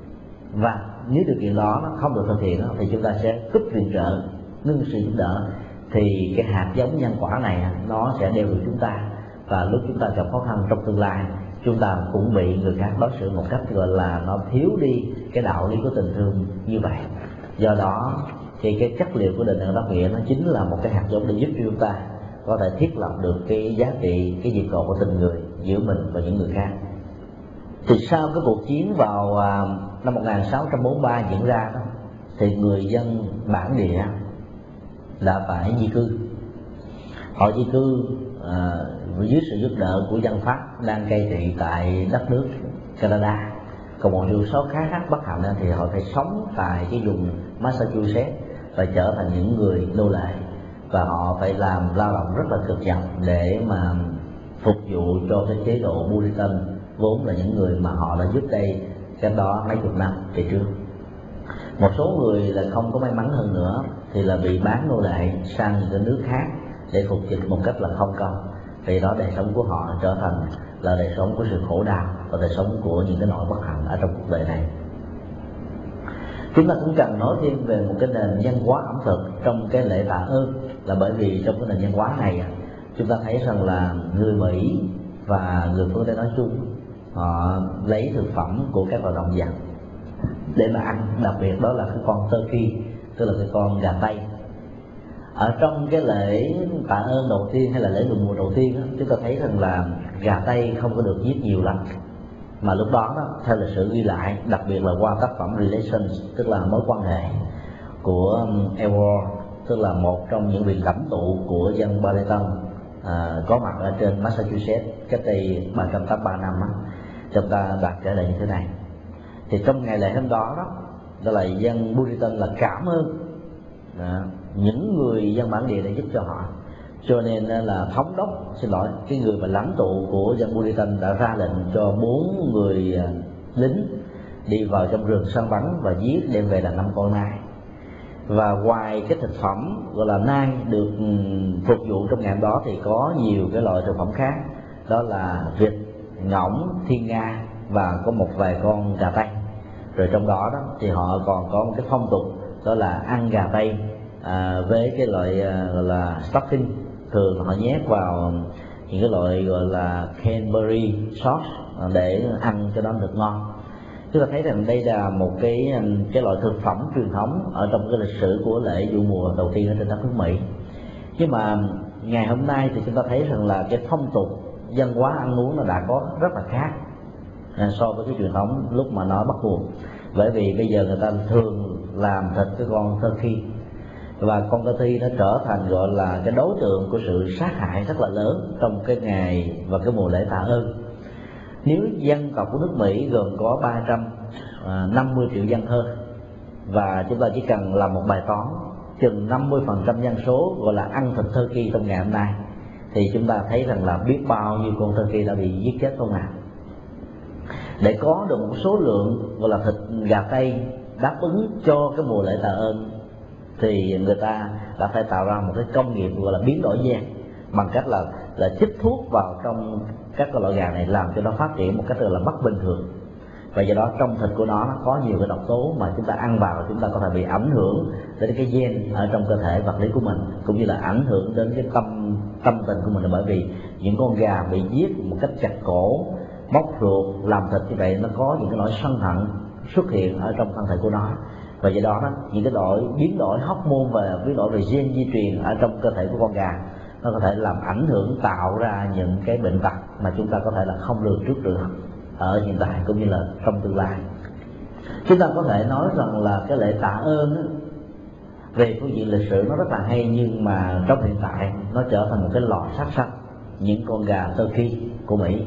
A: và nếu điều kiện đó nó không được thực hiện, thì chúng ta sẽ cúp viện trợ, ngưng sự giúp đỡ, thì cái hạt giống nhân quả này nó sẽ đeo được chúng ta, và lúc chúng ta gặp khó khăn trong tương lai, chúng ta cũng bị người khác đối xử một cách gọi là nó thiếu đi cái đạo lý của tình thương như vậy. Do đó thì cái chất liệu của đền ơn đáp nghĩa nó chính là một cái hạt giống để giúp cho chúng ta có thể thiết lập được cái giá trị, cái nhịp cầu của tình người giữa mình và những người khác. Thì sau cái cuộc chiến vào năm 1643 diễn ra đó, thì người dân bản địa đã phải di cư. Họ di cư dưới sự giúp đỡ của dân Pháp đang cai trị tại đất nước Canada. Còn một điều số khác bất hạnh thì họ phải sống tại cái vùng Massachusetts và trở thành những người nô lệ, và họ phải làm lao động rất là cực nhọc để mà phục vụ cho cái chế độ Puritan, vốn là những người mà họ đã giúp đây cái đó mấy chục năm về trước. Một số người là không có may mắn hơn nữa thì là bị bán nô lệ sang những cái nước khác để phục dịch một cách là không công. Vì đó đời sống của họ trở thành là đời sống của sự khổ đau và đời sống của những cái nỗi bất hạnh ở trong cuộc đời này. Chúng ta cũng cần nói thêm về một cái nền văn hóa ẩm thực trong cái lễ tạ ơn, là bởi vì trong cái nền văn hóa này chúng ta thấy rằng là người Mỹ và người phương Tây nói chung họ lấy thực phẩm của các loài động vật để mà ăn, đặc biệt đó là cái con turkey, tức là cái con gà Tây. Ở trong cái lễ tạ ơn đầu tiên hay là lễ mừng mùa đầu tiên chúng ta thấy rằng là gà Tây không có được giết nhiều lắm, mà lúc đó theo lịch sử ghi lại, đặc biệt là qua tác phẩm Relations, tức là mối quan hệ của Ewald, tức là một trong những vị lãnh tụ của dân Puritan có mặt ở trên Massachusetts cách đây 383 năm. Chúng ta đặt trở lại như thế này: thì trong ngày lễ hôm đó đó là dân Puritan là cảm ơn những người dân bản địa đã giúp cho họ, cho nên là thống đốc, cái người mà lãnh tụ của dân Puritan đã ra lệnh cho 4 người lính đi vào trong rừng săn bắn và giết đem về là 5 con nai. Và ngoài cái thực phẩm gọi là nai được phục vụ trong ngày hôm đó thì có nhiều cái loại thực phẩm khác, đó là vịt, ngỗng, thiên nga và có một vài con gà Tây. Rồi trong đó thì họ còn có một cái phong tục đó là ăn gà Tây với cái loại gọi là stuffing, thường họ nhét vào những cái loại gọi là cranberry sauce để ăn cho nó được ngon. Chúng ta thấy rằng đây là một cái loại thực phẩm truyền thống ở trong cái lịch sử của lễ vụ mùa đầu tiên ở trên đất nước Mỹ. Nhưng mà ngày hôm nay thì chúng ta thấy rằng là cái phong tục văn hóa ăn uống nó đã có rất là khác so với cái truyền thống lúc mà nó bắt buộc. Bởi vì bây giờ người ta thường làm thịt cái con turkey, và con turkey nó trở thành gọi là cái đối tượng của sự sát hại rất là lớn trong cái ngày và cái mùa lễ tạ ơn. Nếu dân tộc của nước Mỹ gồm có 350 triệu dân hơn, và chúng ta chỉ cần làm một bài toán chừng 50% dân số gọi là ăn thịt turkey trong ngày hôm nay, thì chúng ta thấy rằng là biết bao nhiêu con turkey đã bị giết chết không nào. Để có được một số lượng gọi là thịt gà Tây đáp ứng cho cái mùa lễ tạ ơn thì người ta đã phải tạo ra một cái công nghiệp gọi là biến đổi gen, bằng cách là chích thuốc vào trong các loại gà này làm cho nó phát triển một cách là bất bình thường. Và do đó trong thịt của nó có nhiều cái độc tố mà chúng ta ăn vào, chúng ta có thể bị ảnh hưởng đến cái gen ở trong cơ thể vật lý của mình, cũng như là ảnh hưởng đến cái tâm tình của mình. Là bởi vì những con gà bị giết một cách chặt cổ, móc ruột, làm thịt như vậy, nó có những cái nỗi sân hận xuất hiện ở trong thân thể của nó. Và do đó những cái biến đổi hormone và biến đổi về gen di truyền ở trong cơ thể của con gà, nó có thể làm ảnh hưởng, tạo ra những cái bệnh tật mà chúng ta có thể là không lường trước được ở hiện tại cũng như là trong tương lai. Chúng ta có thể nói rằng là cái lễ tạ ơn về phương diện lịch sử nó rất là hay, nhưng mà trong hiện tại nó trở thành một cái lò sát sanh những con gà turkey của Mỹ,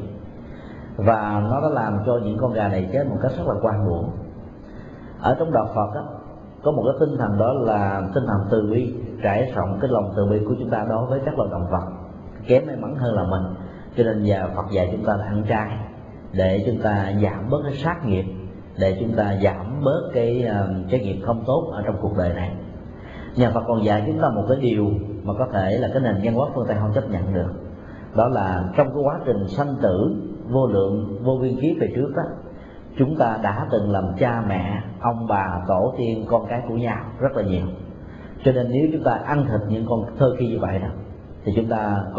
A: và nó đã làm cho những con gà này chết một cách rất là oan uổng. Ở trong đạo Phật có một cái tinh thần, đó là tinh thần từ bi, trải rộng cái lòng từ bi của chúng ta đối với các loài động vật kém may mắn hơn là mình. Cho nên nhà Phật dạy chúng ta là ăn chay để chúng ta giảm bớt cái sát nghiệp, để chúng ta giảm bớt cái nghiệp không tốt ở trong cuộc đời này. Nhà Phật còn dạy chúng ta một cái điều mà có thể là cái nền văn hóa phương Tây không chấp nhận được, đó là trong cái quá trình sanh tử vô lượng vô biên kiếp về trước đó, chúng ta đã từng làm cha mẹ, ông bà, tổ tiên, con cái của nhau rất là nhiều. Cho nên nếu chúng ta ăn thịt những con turkey như vậy thì chúng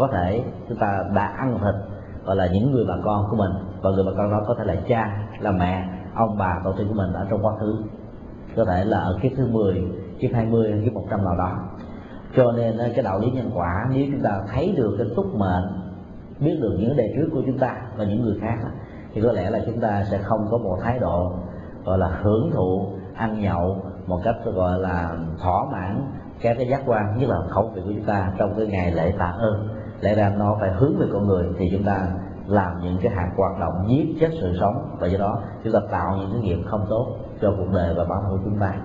A: ta đã ăn thịt gọi là những người bà con của mình, và người bà con đó có thể là cha, là mẹ, ông bà, tổ tiên của mình ở trong quá khứ, có thể là ở kiếp thứ 10, kiếp 20, kiếp 100 nào đó. Cho nên cái đạo lý nhân quả, nếu chúng ta thấy được cái túc mệnh, biết được những đề trước của chúng ta và những người khác, thì có lẽ là chúng ta sẽ không có một thái độ gọi là hưởng thụ ăn nhậu một cách gọi là thỏa mãn các cái giác quan, nhất là khẩu vị của chúng ta trong cái ngày lễ tạ ơn. Lẽ ra nó phải hướng về con người, thì chúng ta làm những cái hạt hoạt động giết chết sự sống, và do đó chúng ta tạo những cái nghiệp không tốt cho cuộc đời và bản thân của chúng ta.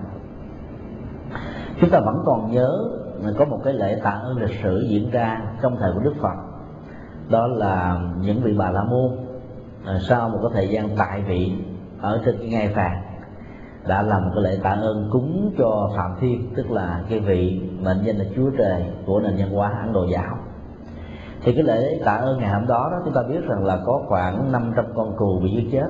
A: Chúng ta vẫn còn nhớ có một cái lễ tạ ơn lịch sử diễn ra trong thời của Đức Phật, đó là những vị Bà La Môn sau một cái thời gian tại vị ở trên cái ngai vàng đã làm một cái lễ tạ ơn cúng cho Phạm Thiên, tức là cái vị mệnh danh là Chúa Trời của nền văn hóa Ấn Độ giáo. Thì cái lễ tạ ơn ngày hôm đó chúng ta biết rằng là có khoảng 500 con cừu bị giết chết,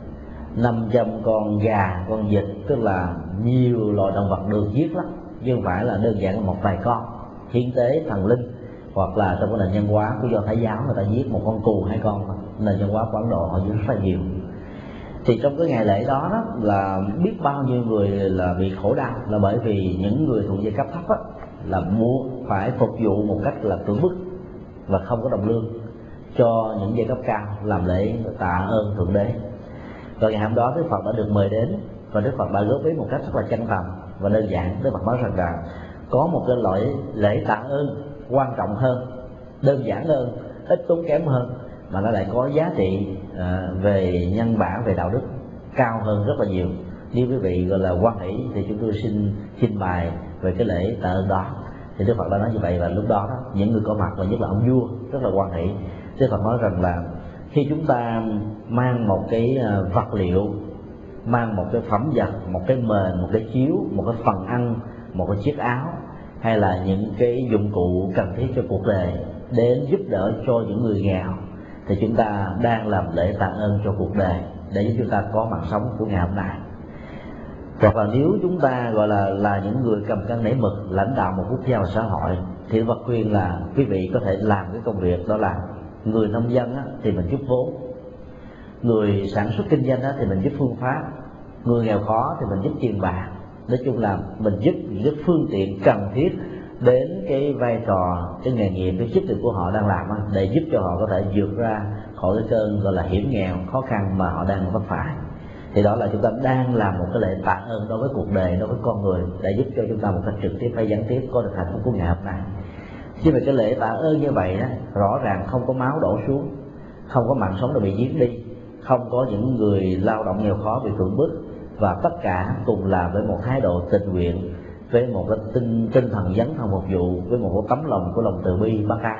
A: 500 con gà, con vịt, tức là nhiều loài động vật được giết lắm, chứ không phải là đơn giản là một vài con. Hiến tế thần linh, hoặc là trong cái nền văn hóa của Do Thái giáo người ta giết một con cừu, 2 con, nền văn hóa của Ấn Độ họ giết rất là nhiều. Thì trong cái ngày lễ đó là biết bao nhiêu người là bị khổ đau, là bởi vì những người thuộc giai cấp thấp là muốn phải phục vụ một cách là cưỡng bức và không có đồng lương cho những giai cấp cao làm lễ tạ ơn Thượng Đế. Và ngày hôm đó Đức Phật đã được mời đến, và Đức Phật đã góp ý một cách rất là chân thành và đơn giản. Đức Phật nói rằng là có một cái loại lễ tạ ơn quan trọng hơn, đơn giản hơn, ít tốn kém hơn, mà nó lại có giá trị về nhân bản, về đạo đức cao hơn rất là nhiều. Nếu quý vị gọi là hoan hỷ thì chúng tôi xin trình bày về cái lễ tạ ơn đó. Thì Đức Phật đã nói như vậy, và lúc đó những người có mặt, và nhất là ông vua rất là hoan hỷ. Đức Phật nói rằng là khi chúng ta mang một cái vật liệu, mang một cái phẩm vật, một cái mền, một cái chiếu, một cái phần ăn, một cái chiếc áo, hay là những cái dụng cụ cần thiết cho cuộc đời đến giúp đỡ cho những người nghèo, thì chúng ta đang làm lễ tạ ơn cho cuộc đời để giúp chúng ta có mạng sống của ngày hôm nay. Hoặc là nếu chúng ta gọi là những người cầm cân nảy mực, lãnh đạo một quốc gia và xã hội, thì Phật khuyên là quý vị có thể làm cái công việc đó là người nông dân thì mình giúp vốn, người sản xuất kinh doanh thì mình giúp phương pháp, người nghèo khó thì mình giúp tiền bạc. Nói chung là mình giúp những cái phương tiện cần thiết đến cái vai trò, cái nghề nghiệp, cái chức vụ của họ đang làm, để giúp cho họ có thể vượt ra khỏi cái cơn gọi là hiểm nghèo, khó khăn mà họ đang vấp phải. Thì đó là chúng ta đang làm một cái lễ tạ ơn đối với cuộc đời, đối với con người, để giúp cho chúng ta một cách trực tiếp hay gián tiếp có được hạnh phúc của ngày hôm nay. Chứ về cái lễ tạ ơn như vậy rõ ràng không có máu đổ xuống, không có mạng sống đã bị giết đi, không có những người lao động nghèo khó bị cưỡng bức, và tất cả cùng làm với một thái độ tình nguyện, với một cái tinh thần dấn thân phục vụ, với một cái tấm lòng của lòng từ bi bác ái,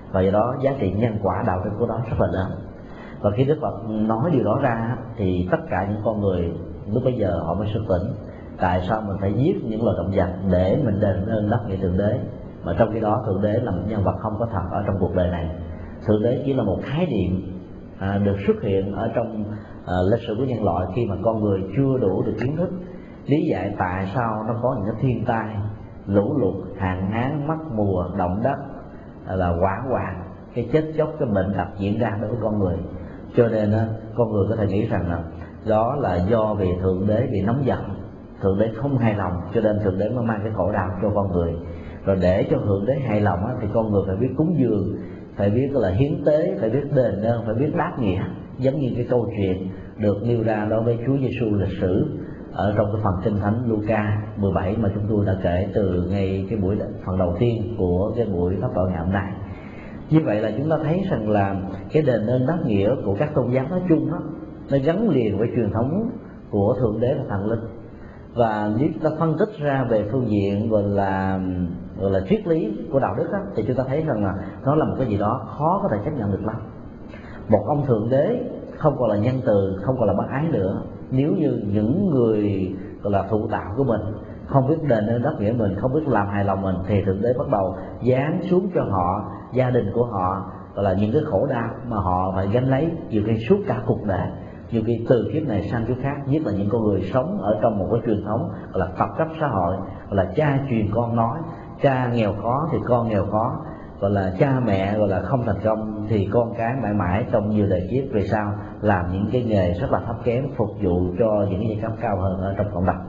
A: và do đó giá trị nhân quả đạo đức của nó rất là lớn. Và khi Đức Phật nói điều đó ra thì tất cả những con người lúc bấy giờ họ mới sực tỉnh. Tại sao mình phải giết những loài động vật để mình đền ơn đáp nghĩa Thượng Đế, mà trong khi đó Thượng Đế là một nhân vật không có thật ở trong cuộc đời này. Thượng Đế chỉ là một khái niệm được xuất hiện ở trong lịch sử của nhân loại khi mà con người chưa đủ được kiến thức lý giải tại sao nó có những cái thiên tai, lũ lụt, hạn hán, mất mùa, động đất, là hỏa hoạn, cái chết chóc, cái bệnh tật diễn ra đối với con người. Cho nên con người có thể nghĩ rằng là đó là do vì Thượng Đế bị nóng giận, Thượng Đế không hài lòng, cho nên Thượng Đế mới mang cái khổ đau cho con người. Rồi để cho Thượng Đế hài lòng thì con người phải biết cúng dường, phải biết là hiến tế, phải biết đền ơn, phải biết đáp nghĩa. Giống như cái câu chuyện được nêu ra đối với Chúa Giêsu lịch sử ở trong cái phần Kinh Thánh Luca 17 mà chúng tôi đã kể từ ngay cái buổi phần đầu tiên của cái buổi pháp thoại ngày hôm nay. Như vậy là chúng ta thấy rằng là cái đền ơn đáp nghĩa của các tôn giáo nói chung đó, nó gắn liền với truyền thống của Thượng Đế và Thần Linh. Và nếu chúng ta phân tích ra về phương diện gọi là triết lý của đạo đức đó, thì chúng ta thấy rằng là nó là một cái gì đó khó có thể chấp nhận được lắm. Một ông Thượng Đế không còn là nhân từ, không còn là bác ái nữa, nếu như những người gọi là thụ tạo của mình không biết đền ơn đáp nghĩa mình, không biết làm hài lòng mình, thì Thượng Đế bắt đầu giáng xuống cho họ, gia đình của họ, gọi là những cái khổ đau mà họ phải gánh lấy nhiều khi suốt cả cuộc đời, nhiều khi từ kiếp này sang kiếp khác. Nhất là những con người sống ở trong một cái truyền thống gọi là tập cấp xã hội, gọi là cha truyền con nói, cha nghèo khó thì con nghèo khó, gọi là cha mẹ gọi là không thành công thì con cái mãi mãi trong nhiều đời kiếp về sau làm những cái nghề rất là thấp kém, phục vụ cho những giai cấp cao hơn ở trong cộng đồng.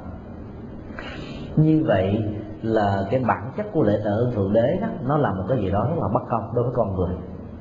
A: Như vậy là cái bản chất của lễ tạ ơn Thượng Đế đó, nó là một cái gì đó rất là bất công đối với con người.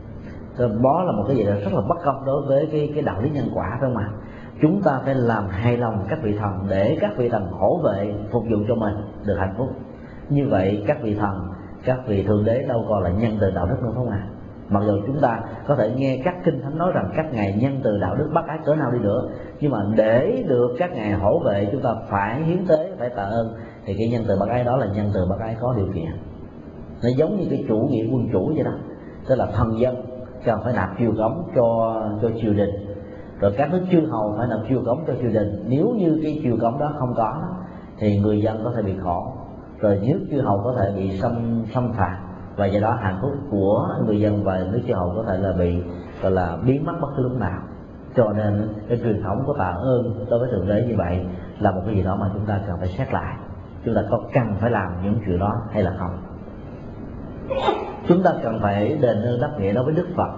A: Đó là một cái gì đó rất là bất công đối với cái đạo lý nhân quả thôi mà. Chúng ta phải làm hài lòng các vị thần để các vị thần hỗ vệ phục vụ cho mình được hạnh phúc. Như vậy các vị thần, các vị Thượng Đế đâu còn là nhân từ đạo đức nữa không ạ? Mặc dù chúng ta có thể nghe các kinh thánh nói rằng các ngài nhân từ đạo đức bác ái cỡ nào đi nữa, nhưng mà để được các ngài hỗ vệ chúng ta phải hiến tế, phải tạ ơn, thì cái nhân từ bác ái đó là nhân từ bác ái có điều kiện. Nó giống như cái chủ nghĩa quân chủ vậy đó, tức là thần dân cần phải nạp triều cống cho triều đình, rồi các nước chư hầu phải nạp triều cống cho triều đình. Nếu như cái triều cống đó không có thì người dân có thể bị khổ, rồi nước chư hầu có thể bị xâm phạm, và do đó hạnh phúc của người dân và nước chư hầu có thể là bị gọi là biến mất bất cứ lúc nào. Cho nên cái truyền thống của tạ ơn đối với Thượng Đế như vậy là một cái gì đó mà chúng ta cần phải xét lại, chúng ta có cần phải làm những chuyện đó hay là không. Chúng ta cần phải đền ơn đáp nghĩa đối với Đức Phật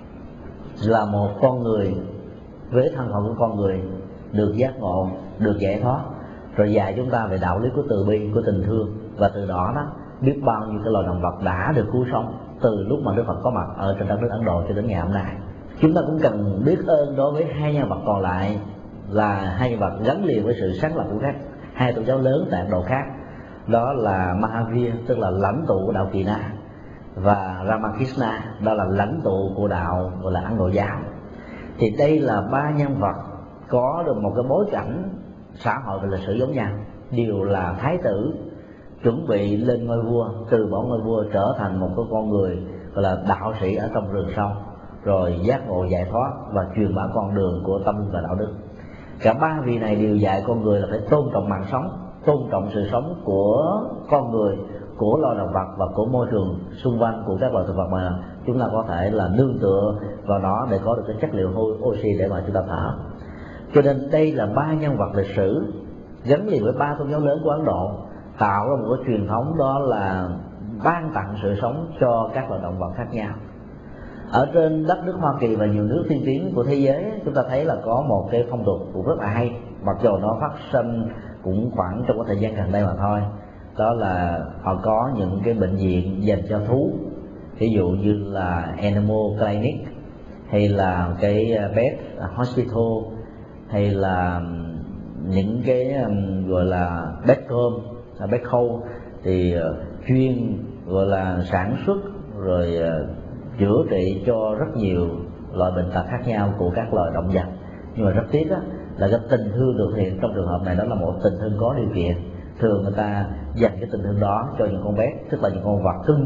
A: là một con người với thân phận của con người được giác ngộ, được giải thoát, rồi dạy chúng ta về đạo lý của từ bi, của tình thương, và từ đó biết bao nhiêu cái loài động vật đã được cứu sống từ lúc mà Đức Phật có mặt ở trên đất nước Ấn Độ cho đến ngày hôm nay. Chúng ta cũng cần biết ơn đối với hai nhân vật còn lại, là hai nhân vật gắn liền với sự sáng lập của các hai tôn giáo lớn tại Ấn Độ khác, đó là Mahavir, tức là lãnh tụ của đạo Kỳ Na, và Ramakrishna, đó là lãnh tụ của đạo gọi là Ấn Độ giáo. Thì đây là ba nhân vật có được một cái bối cảnh xã hội và lịch sử giống nhau, đều là thái tử chuẩn bị lên ngôi vua, từ bỏ ngôi vua trở thành một cái con người gọi là đạo sĩ ở trong rừng sâu, rồi giác ngộ giải thoát và truyền bá con đường của tâm và đạo đức. Cả ba vị này đều dạy con người là phải tôn trọng mạng sống, tôn trọng sự sống của con người, của loài động vật và của môi trường xung quanh của các loài thực vật mà chúng ta có thể là nương tựa vào nó để có được cái chất liệu oxy để mà chúng ta thở. Cho nên đây là ba nhân vật lịch sử gắn liền với ba tôn giáo lớn của Ấn Độ, tạo ra một cái truyền thống, đó là ban tặng sự sống cho các loài động vật khác nhau. Ở trên đất nước Hoa Kỳ và nhiều nước tiên tiến của thế giới, chúng ta thấy là có một cái phong tục cũng rất là hay, mặc dù nó phát sinh cũng khoảng trong cái thời gian gần đây mà thôi. Đó là họ có những cái bệnh viện dành cho thú, ví dụ như là Animal Clinic, hay là cái Pet Hospital, hay là những cái gọi là Pet Home, thì chuyên gọi là sản xuất rồi chữa trị cho rất nhiều loại bệnh tật khác nhau của các loài động vật. Nhưng mà rất tiếc là cái tình thương được hiện trong trường hợp này đó là một tình thương có điều kiện. Thường người ta dành cái tình thương đó cho những con bé, tức là những con vật cưng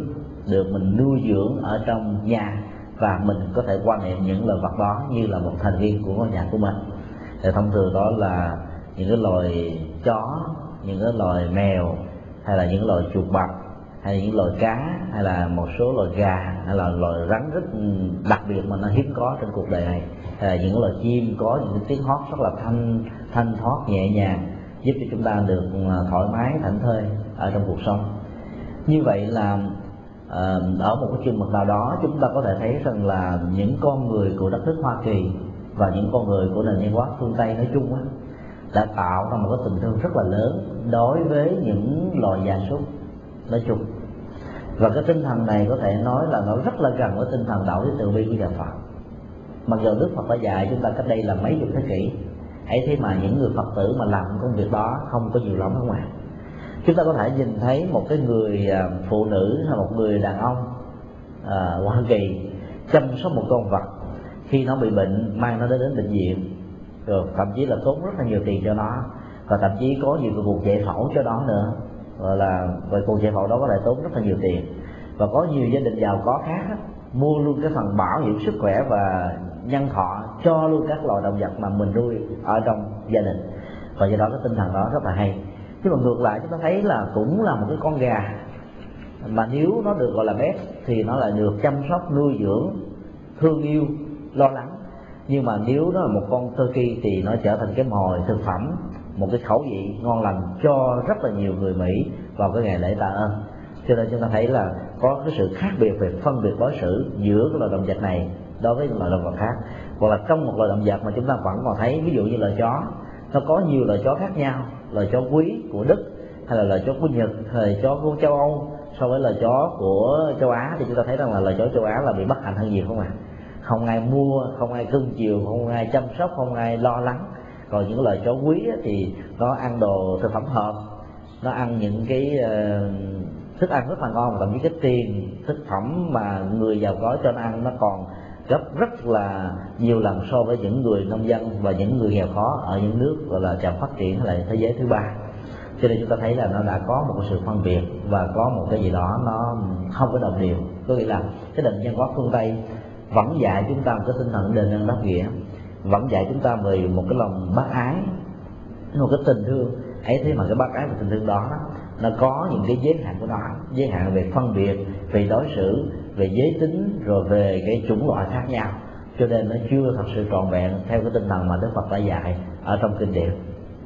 A: được mình nuôi dưỡng ở trong nhà, và mình có thể quan niệm những loài vật đó như là một thành viên của ngôi nhà của mình. Thì thông thường đó là những cái loài chó, những cái loài mèo, hay là những loài chuột bạch, hay là những loài cá, hay là một số loài gà, hay là loài rắn rất đặc biệt mà nó hiếm có trên cuộc đời này, hay là những loài chim có những tiếng hót rất là thanh thoát nhẹ nhàng, giúp cho chúng ta được thoải mái thảnh thơi ở trong cuộc sống. Như vậy là ở một cái chừng mực nào đó chúng ta có thể thấy rằng là những con người của đất nước Hoa Kỳ và những con người của nền văn hóa phương Tây nói chung á, đã tạo ra một cái tình thương rất là lớn đối với những loài gia súc nói chung. Và cái tinh thần này có thể nói là nó rất là gần với tinh thần đạo đức từ bi của nhà Phật. Mặc dù Đức Phật đã dạy chúng ta cách đây là mấy chục thế kỷ, ấy thế mà những người Phật tử mà làm công việc đó không có nhiều lắm không ạ. Chúng ta có thể nhìn thấy một cái người phụ nữ hay một người đàn ông Hoa Kỳ chăm sóc một con vật, khi nó bị bệnh mang nó đến bệnh viện, rồi thậm chí là tốn rất là nhiều tiền cho nó, và thậm chí có nhiều cuộc chạy phẫu cho nó nữa, gọi là về cuộc chạy phẫu đó có thể tốn rất là nhiều tiền. Và có nhiều gia đình giàu có khác mua luôn cái phần bảo hiểm sức khỏe và nhân thọ cho luôn các loài động vật mà mình nuôi ở trong gia đình, và do đó cái tinh thần đó rất là hay. Nhưng mà ngược lại chúng ta thấy là cũng là một cái con gà mà nếu nó được gọi là pet thì nó lại được chăm sóc nuôi dưỡng thương yêu lo lắng, nhưng mà nếu nó là một con turkey thì nó trở thành cái mồi thực phẩm, một cái khẩu vị ngon lành cho rất là nhiều người Mỹ vào cái ngày lễ tạ ơn. Cho nên chúng ta thấy là có cái sự khác biệt về phân biệt đối xử giữa cái loài động vật này đối với những loài động vật khác. Hoặc là trong một loài động vật mà chúng ta vẫn còn thấy, ví dụ như loài chó, nó có nhiều loài chó khác nhau, loài chó quý của Đức, hay là loài chó của Nhật, hay là chó của châu Âu so với loài chó của châu Á, thì chúng ta thấy rằng là loài chó châu Á là bị bất hạnh hơn nhiều, không ạ? Không ai mua, không ai cưng chiều, không ai chăm sóc, không ai lo lắng. Còn những loài chó quý thì nó ăn đồ thực phẩm hợp, nó ăn những cái thức ăn rất là ngon, thậm chí cái tiền thực phẩm mà người giàu có cho nó ăn nó còn gấp rất là nhiều lần so với những người nông dân và những người nghèo khó ở những nước gọi là chậm phát triển hay là thế giới thứ ba. Cho nên chúng ta thấy là nó đã có một sự phân biệt và có một cái gì đó nó không có đồng đều. Có nghĩa là cái nền văn hóa phương Tây vẫn dạy chúng ta một cái tinh thần đền ơn đáp nghĩa, vẫn dạy chúng ta về một cái lòng bác ái, một cái tình thương ấy. Thế mà cái bác ái và tình thương đó nó có những cái giới hạn của nó, giới hạn về phân biệt, về đối xử, về giới tính, rồi về cái chủng loại khác nhau, cho nên nó chưa thật sự trọn vẹn theo cái tinh thần mà Đức Phật đã dạy ở trong kinh điển.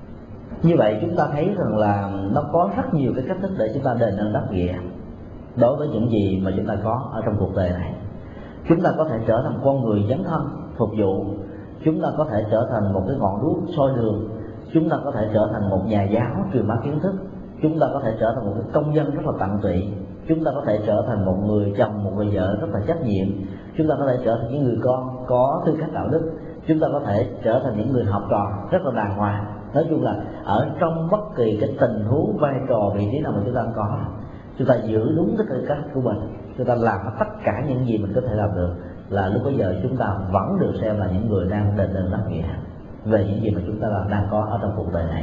A: Như vậy chúng ta thấy rằng là nó có rất nhiều cái cách thức để chúng ta đền ơn đáp nghĩa đối với những gì mà chúng ta có ở trong cuộc đời này. Chúng ta có thể trở thành con người dấn thân phục vụ, chúng ta có thể trở thành một cái ngọn đuốc soi đường, chúng ta có thể trở thành một nhà giáo truyền bá kiến thức, chúng ta có thể trở thành một cái công dân rất là tận tụy, chúng ta có thể trở thành một người chồng, một người vợ rất là trách nhiệm, chúng ta có thể trở thành những người con có tư cách đạo đức, chúng ta có thể trở thành những người học trò rất là đàng hoàng. Nói chung là ở trong bất kỳ cái tình huống, vai trò, vị trí nào mà chúng ta có, chúng ta giữ đúng cái tư cách của mình, chúng ta làm tất cả những gì mình có thể làm được, là lúc bây giờ chúng ta vẫn được xem là những người đang đền ơn đáp nghĩa về những gì mà chúng ta đang có ở trong cuộc đời này.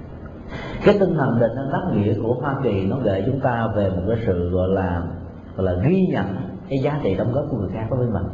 A: Cái tinh thần đền ơn đáp nghĩa của Hoa Kỳ nó gợi chúng ta về một cái sự gọi là ghi nhận cái giá trị đóng góp của người khác đối với mình.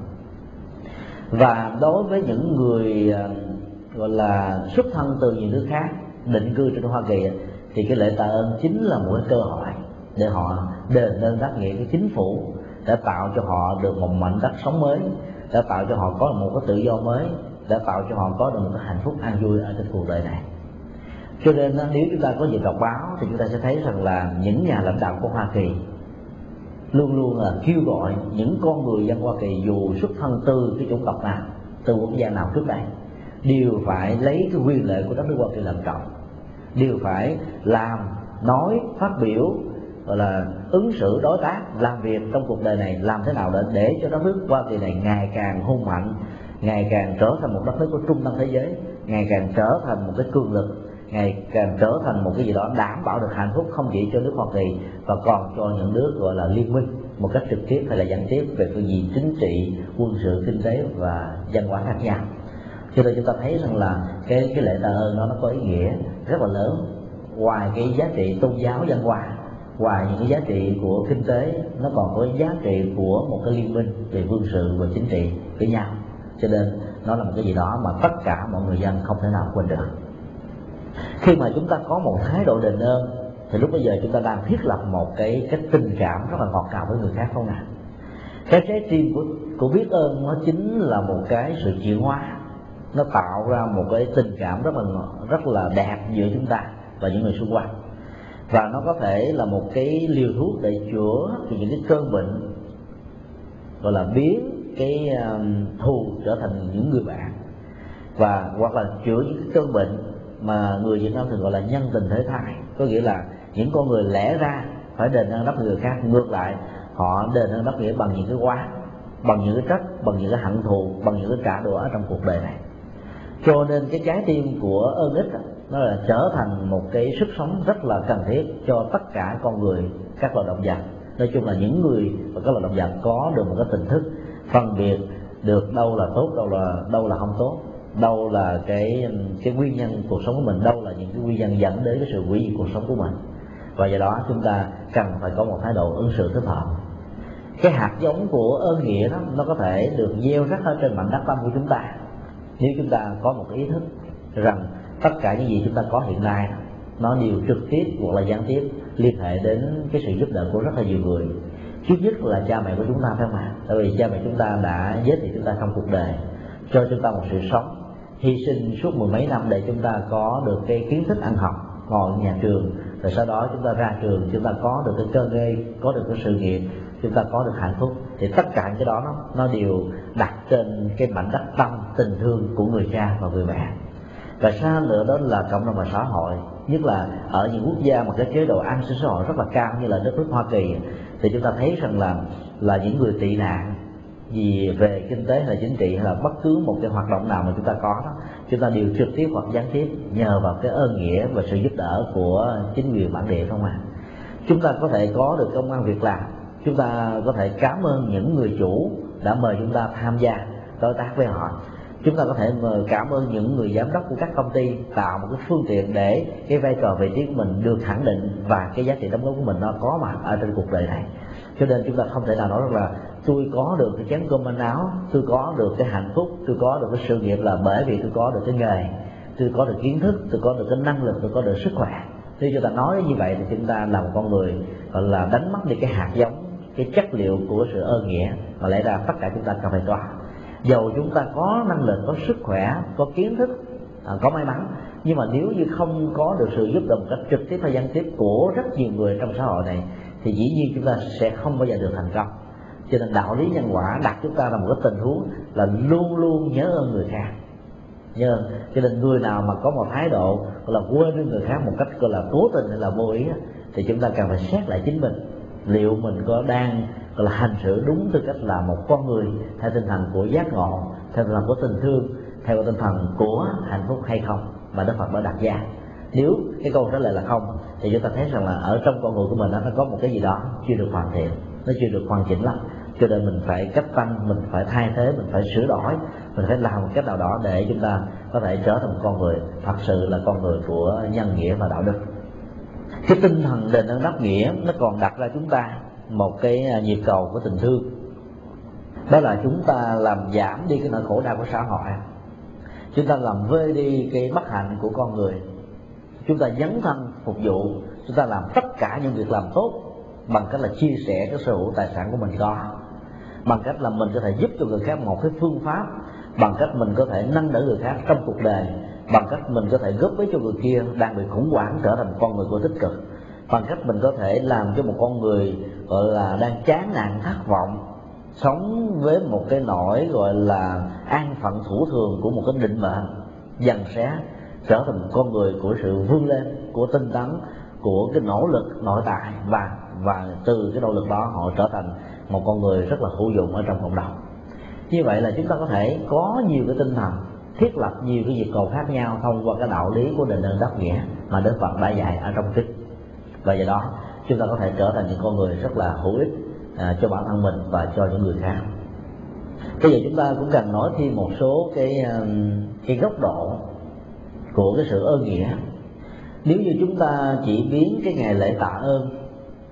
A: Và đối với những người gọi là xuất thân từ nhiều nước khác định cư trên Hoa Kỳ thì cái lễ tạ ơn chính là một cái cơ hội để họ đền ơn đáp nghĩa cái chính phủ đã tạo cho họ được một mảnh đất sống mới, đã tạo cho họ có một cái tự do mới, đã tạo cho họ có được một cái hạnh phúc an vui ở trên cuộc đời này. Cho nên nếu chúng ta có dịp đọc báo thì chúng ta sẽ thấy rằng là những nhà lãnh đạo của Hoa Kỳ luôn luôn là kêu gọi những con người dân Hoa Kỳ dù xuất thân từ cái chủng tộc nào, từ quốc gia nào trước đây, đều phải lấy cái quyền lợi của đất nước Hoa Kỳ làm trọng, đều phải làm, nói, phát biểu, gọi là ứng xử, đối tác, làm việc trong cuộc đời này làm thế nào để cho đất nước Hoa Kỳ này ngày càng hùng mạnh, ngày càng trở thành một đất nước của trung tâm thế giới, ngày càng trở thành một cái cường lực, ngày càng trở thành một cái gì đó đảm bảo được hạnh phúc không chỉ cho nước Hoa Kỳ và còn cho những nước gọi là liên minh một cách trực tiếp hay là gián tiếp về phương diện chính trị, quân sự, kinh tế và văn hóa khác nhau. Cho nên chúng ta thấy rằng là cái lễ tạ ơn nó có ý nghĩa rất là lớn. Ngoài cái giá trị tôn giáo văn hóa ngoài những cái giá trị của kinh tế, nó còn có giá trị của một cái liên minh về quân sự và chính trị với nhau. Cho nên nó là một cái gì đó mà tất cả mọi người dân không thể nào quên được. Khi mà chúng ta có một thái độ đền ơn thì lúc bây giờ chúng ta đang thiết lập một cái tình cảm rất là ngọt ngào với người khác, không nào? Cái trái tim của biết ơn nó chính là một cái sự chuyển hóa, nó tạo ra một cái tình cảm rất là đẹp giữa chúng ta và những người xung quanh, và nó có thể là một cái liều thuốc để chữa những cái cơn bệnh, gọi là biến cái thù trở thành những người bạn, và hoặc là chữa những cái cơn bệnh mà người Việt Nam thường gọi là nhân tình thế thái. Có nghĩa là những con người lẽ ra phải đền ơn đáp người khác, ngược lại họ đền ơn đáp nghĩa bằng những cái oán, bằng những cái trách, bằng những cái hận thù, bằng những cái trả đũa ở trong cuộc đời này. Cho nên cái trái tim của ơn ích nó là trở thành một cái sức sống rất là cần thiết cho tất cả con người, các loài động vật. Nói chung là những người và các loài động vật có được một cái tỉnh thức phân biệt được đâu là tốt, đâu là không tốt, đâu là cái nguyên nhân cuộc sống của mình, đâu là những cái nguyên nhân dẫn đến cái sự hủy diệt cuộc sống của mình. Và do đó chúng ta cần phải có một thái độ ứng xử thích hợp. Cái hạt giống của ơn nghĩa đó nó có thể được gieo rắc ở trên mảnh đất tâm của chúng ta, nếu chúng ta có một ý thức rằng tất cả những gì chúng ta có hiện nay nó đều trực tiếp hoặc là gián tiếp liên hệ đến cái sự giúp đỡ của rất là nhiều người. Trước nhất là cha mẹ của chúng ta, phải không ạ? Tại vì cha mẹ chúng ta đã giới thiệu chúng ta trong cuộc đời, cho chúng ta một sự sống, hy sinh suốt mười mấy năm để chúng ta có được cái kiến thức ăn học, ngồi ở nhà trường, rồi sau đó chúng ta ra trường, chúng ta có được cái cơ ngơi, có được cái sự nghiệp, chúng ta có được hạnh phúc. Thì tất cả những cái đó nó đều đặt trên cái mảnh đất tâm tình thương của người cha và người mẹ. Và xa nữa đó là cộng đồng và xã hội, nhất là ở những quốc gia mà cái chế độ an sinh xã hội rất là cao như là đất nước Hoa Kỳ, thì chúng ta thấy rằng là những người tị nạn vì về kinh tế hay là chính trị hay là bất cứ một cái hoạt động nào mà chúng ta có đó, chúng ta đều trực tiếp hoặc gián tiếp nhờ vào cái ơn nghĩa và sự giúp đỡ của chính quyền bản địa, không ạ? Chúng ta có thể có được công ăn việc làm, chúng ta có thể cảm ơn những người chủ đã mời chúng ta tham gia đối tác với họ, chúng ta có thể cảm ơn những người giám đốc của các công ty tạo một cái phương tiện để cái vai trò vị trí của mình được khẳng định và cái giá trị đóng góp của mình nó có mặt ở trên cuộc đời này. Cho nên chúng ta không thể nào nói rằng là tôi có được cái chén cơm manh áo, tôi có được cái hạnh phúc, tôi có được cái sự nghiệp là bởi vì tôi có được cái nghề, tôi có được kiến thức, tôi có được cái năng lực, tôi có được sức khỏe. Nếu chúng ta nói như vậy thì chúng ta là một con người gọi là đánh mất đi cái hạt giống, cái chất liệu của sự ơn nghĩa mà lẽ ra tất cả chúng ta cần phải có. Dầu chúng ta có năng lực, có sức khỏe, có kiến thức, có may mắn, nhưng mà nếu như không có được sự giúp đỡ một cách trực tiếp hay gián tiếp của rất nhiều người trong xã hội này thì dĩ nhiên chúng ta sẽ không bao giờ được thành công. Cho nên đạo lý nhân quả đặt chúng ta là một cái tình huống là luôn luôn nhớ ơn người khác. Cho nên người nào mà có một thái độ gọi là quên đi người khác một cách gọi là cố tình hay là vô ý thì chúng ta cần phải xét lại chính mình, liệu mình có đang gọi là hành xử đúng tư cách là một con người theo tinh thần của giác ngộ, theo tinh thần của tình thương, theo tinh thần của hạnh phúc hay không mà Đức Phật đã đặt ra. Nếu cái câu trả lời là không thì chúng ta thấy rằng là ở trong con người của mình nó có một cái gì đó chưa được hoàn thiện, nó chưa được hoàn chỉnh lắm, cho nên mình phải cách tăng, mình phải thay thế, mình phải sửa đổi, mình phải làm một cách nào đó để chúng ta có thể trở thành một con người thật sự là con người của nhân nghĩa và đạo đức. Cái tinh thần đền ơn đáp nghĩa nó còn đặt ra chúng ta một cái nhịp cầu của tình thương, đó là chúng ta làm giảm đi cái nỗi khổ đau của xã hội, chúng ta làm vơi đi cái bất hạnh của con người, chúng ta dấn thân phục vụ, chúng ta làm tất cả những việc làm tốt bằng cách là chia sẻ cái sở hữu tài sản của mình có, bằng cách là mình có thể giúp cho người khác một cái phương pháp, bằng cách mình có thể nâng đỡ người khác trong cuộc đời, bằng cách mình có thể góp ý cho người kia đang bị khủng hoảng trở thành con người của tích cực, bằng cách mình có thể làm cho một con người gọi là đang chán nản thất vọng sống với một cái nỗi gọi là an phận thủ thường của một cái định mệnh, dần sẽ trở thành một con người của sự vươn lên, của tinh tấn, của cái nỗ lực nội tại, và từ cái nỗ lực đó họ trở thành một con người rất là hữu dụng ở trong cộng đồng. Như vậy là chúng ta có thể có nhiều cái tinh thần thiết lập nhiều cái nhịp cầu khác nhau thông qua cái đạo lý của đền ơn đáp nghĩa mà Đức Phật đã dạy ở trong kinh, và do đó chúng ta có thể trở thành những con người rất là hữu ích cho bản thân mình và cho những người khác. Bây giờ chúng ta cũng cần nói thêm một số cái góc độ của cái sự ơn nghĩa. Nếu như chúng ta chỉ biến cái ngày lễ tạ ơn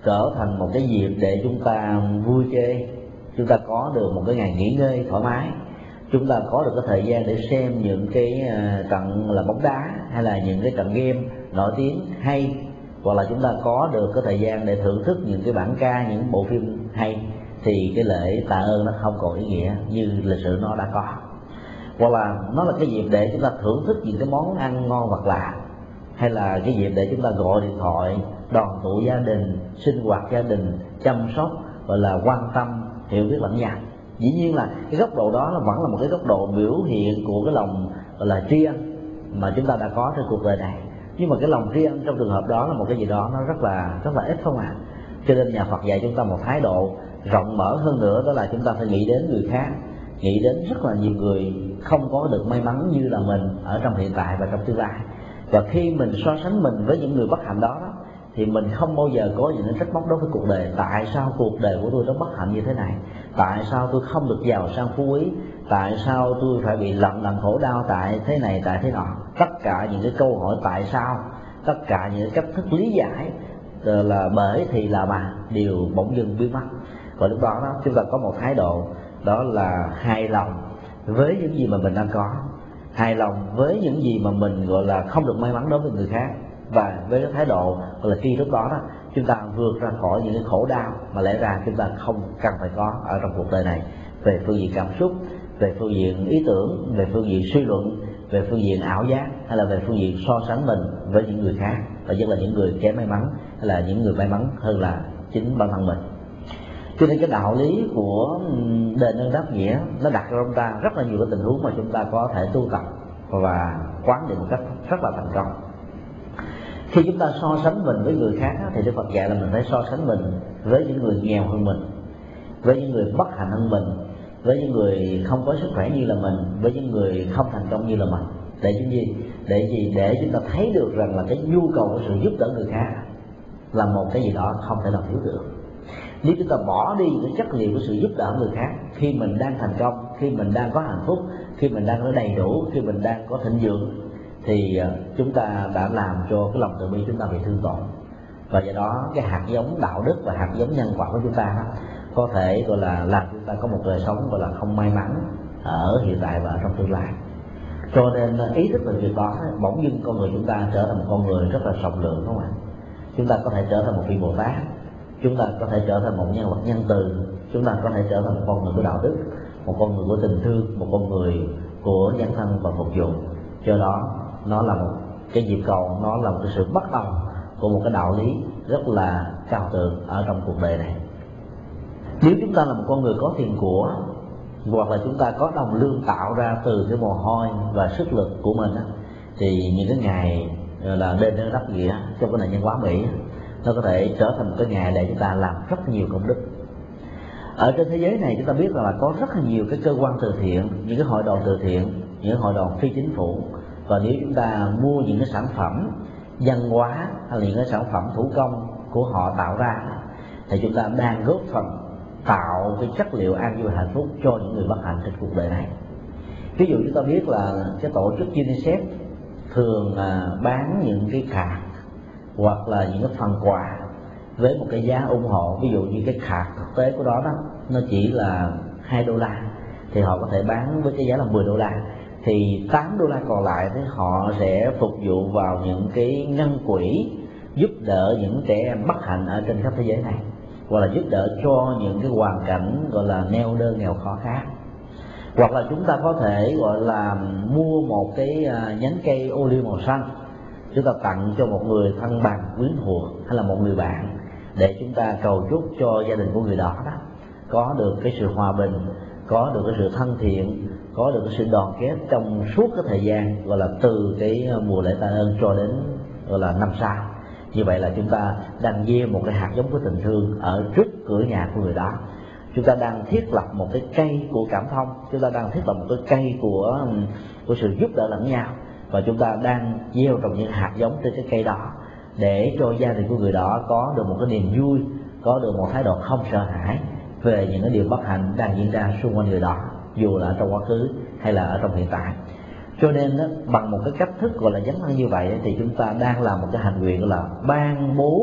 A: trở thành một cái dịp để chúng ta vui chơi, chúng ta có được một cái ngày nghỉ ngơi thoải mái, chúng ta có được cái thời gian để xem những cái trận là bóng đá hay là những cái trận game nổi tiếng hay, hoặc là chúng ta có được cái thời gian để thưởng thức những cái bản ca, những bộ phim hay, thì cái lễ tạ ơn nó không còn ý nghĩa như lịch sử nó đã có. Hoặc là nó là cái dịp để chúng ta thưởng thức những cái món ăn ngon vật lạ, hay là cái dịp để chúng ta gọi điện thoại đoàn tụ gia đình, sinh hoạt gia đình, chăm sóc, gọi là quan tâm, hiểu biết lẫn nhau. Dĩ nhiên là cái góc độ đó nó vẫn là một cái góc độ biểu hiện của cái lòng gọi là tri ân mà chúng ta đã có trên cuộc đời này, nhưng mà cái lòng tri ân trong trường hợp đó là một cái gì đó nó rất là ít không ạ. Cho nên nhà Phật dạy chúng ta một thái độ rộng mở hơn nữa, đó là chúng ta phải nghĩ đến người khác, nghĩ đến rất là nhiều người không có được may mắn như là mình ở trong hiện tại và trong tương lai. Và khi mình so sánh mình với những người bất hạnh đó, thì mình không bao giờ có những trách móc đối với cuộc đời. Tại sao cuộc đời của tôi nó bất hạnh như thế này? Tại sao tôi không được giàu sang phú quý? Tại sao tôi phải bị lận đận khổ đau tại thế này, tại thế nọ? Tất cả những cái câu hỏi tại sao, tất cả những cách thức lý giải là bởi thì là mà đều bỗng dưng biến mất. Và lúc đó chúng ta có một thái độ, đó là hài lòng với những gì mà mình đang có, hài lòng với những gì mà mình gọi là không được may mắn đối với người khác. Và với cái thái độ gọi là tri thức đó, chúng ta vượt ra khỏi những cái khổ đau mà lẽ ra chúng ta không cần phải có ở trong cuộc đời này, về phương diện cảm xúc, về phương diện ý tưởng, về phương diện suy luận, về phương diện ảo giác, hay là về phương diện so sánh mình với những người khác, và nhất là những người kém may mắn, hay là những người may mắn hơn là chính bản thân mình. Cho nên cái đạo lý của đền ơn đáp nghĩa nó đặt ra chúng ta rất là nhiều cái tình huống mà chúng ta có thể tu tập và quán định một cách rất là thành công. Khi chúng ta so sánh mình với người khác thì Đức Phật dạy là mình phải so sánh mình với những người nghèo hơn mình, với những người bất hạnh hơn mình, với những người không có sức khỏe như là mình, với những người không thành công như là mình. Để những gì? Để chúng ta thấy được rằng là cái nhu cầu của sự giúp đỡ người khác là một cái gì đó không thể nào thiếu được. Nếu chúng ta bỏ đi cái chất liệu của sự giúp đỡ người khác khi mình đang thành công, khi mình đang có hạnh phúc, khi mình đang có đầy đủ, khi mình đang có thịnh vượng, thì chúng ta đã làm cho cái lòng từ bi chúng ta bị thương tổn. Và do đó cái hạt giống đạo đức và hạt giống nhân quả của chúng ta có thể gọi là làm chúng ta có một đời sống gọi là không may mắn ở hiện tại và trong tương lai. Cho nên ý thức về việc đó, bỗng dưng con người chúng ta trở thành một con người rất là rộng lượng, đúng không ạ? Chúng ta có thể trở thành một vị Bồ Tát, chúng ta có thể trở thành một nhân vật nhân từ, chúng ta có thể trở thành một con người của đạo đức, một con người của tình thương, một con người của dấn thân và phục vụ. Do đó nó là một cái nhịp cầu, nó là một cái sự bắt đầu của một cái đạo lý rất là cao thượng ở trong cuộc đời này. Nếu chúng ta là một con người có tiền của, hoặc là chúng ta có đồng lương tạo ra từ cái mồ hôi và sức lực của mình, thì những cái ngày là đền ơn đáp nghĩa trong cái nền văn hóa Mỹ, nó có thể trở thành một cái ngày để chúng ta làm rất nhiều công đức. Ở trên thế giới này chúng ta biết rằng là có rất là nhiều cái cơ quan từ thiện, những cái hội đoàn từ thiện, những hội đoàn phi chính phủ. Và nếu chúng ta mua những cái sản phẩm văn hóa hay là những cái sản phẩm thủ công của họ tạo ra, thì chúng ta đang góp phần tạo cái chất liệu an vui hạnh phúc cho những người bất hạnh trên cuộc đời này. Ví dụ chúng ta biết là cái tổ chức UNICEF thường bán những cái card hoặc là những cái phần quà với một cái giá ủng hộ. Ví dụ như cái card thực tế của đó nó chỉ là $2, thì họ có thể bán với cái giá là $10, thì $8 còn lại thì họ sẽ phục vụ vào những cái ngân quỹ giúp đỡ những trẻ em bất hạnh ở trên khắp thế giới này, hoặc là giúp đỡ cho những cái hoàn cảnh gọi là neo đơn nghèo khó khác. Hoặc là chúng ta có thể gọi là mua một cái nhánh cây ô liu màu xanh, chúng ta tặng cho một người thân bằng quyến thuộc hay là một người bạn, để chúng ta cầu chúc cho gia đình của người đó có được cái sự hòa bình, có được cái sự thân thiện, có được cái sự đoàn kết trong suốt cái thời gian gọi là từ cái mùa lễ tạ ơn cho đến gọi là năm sau. Như vậy là chúng ta đang gieo một cái hạt giống của tình thương ở trước cửa nhà của người đó. Chúng ta đang thiết lập một cái cây của cảm thông, chúng ta đang thiết lập một cái cây của sự giúp đỡ lẫn nhau, và chúng ta đang gieo trồng những hạt giống trên cái cây đó để cho gia đình của người đó có được một cái niềm vui, có được một thái độ không sợ hãi về những cái điều bất hạnh đang diễn ra xung quanh người đó, dù là ở trong quá khứ hay là ở trong hiện tại. Cho nên bằng một cái cách thức gọi là dấn thân như vậy, thì chúng ta đang làm một cái hành nguyện là ban bố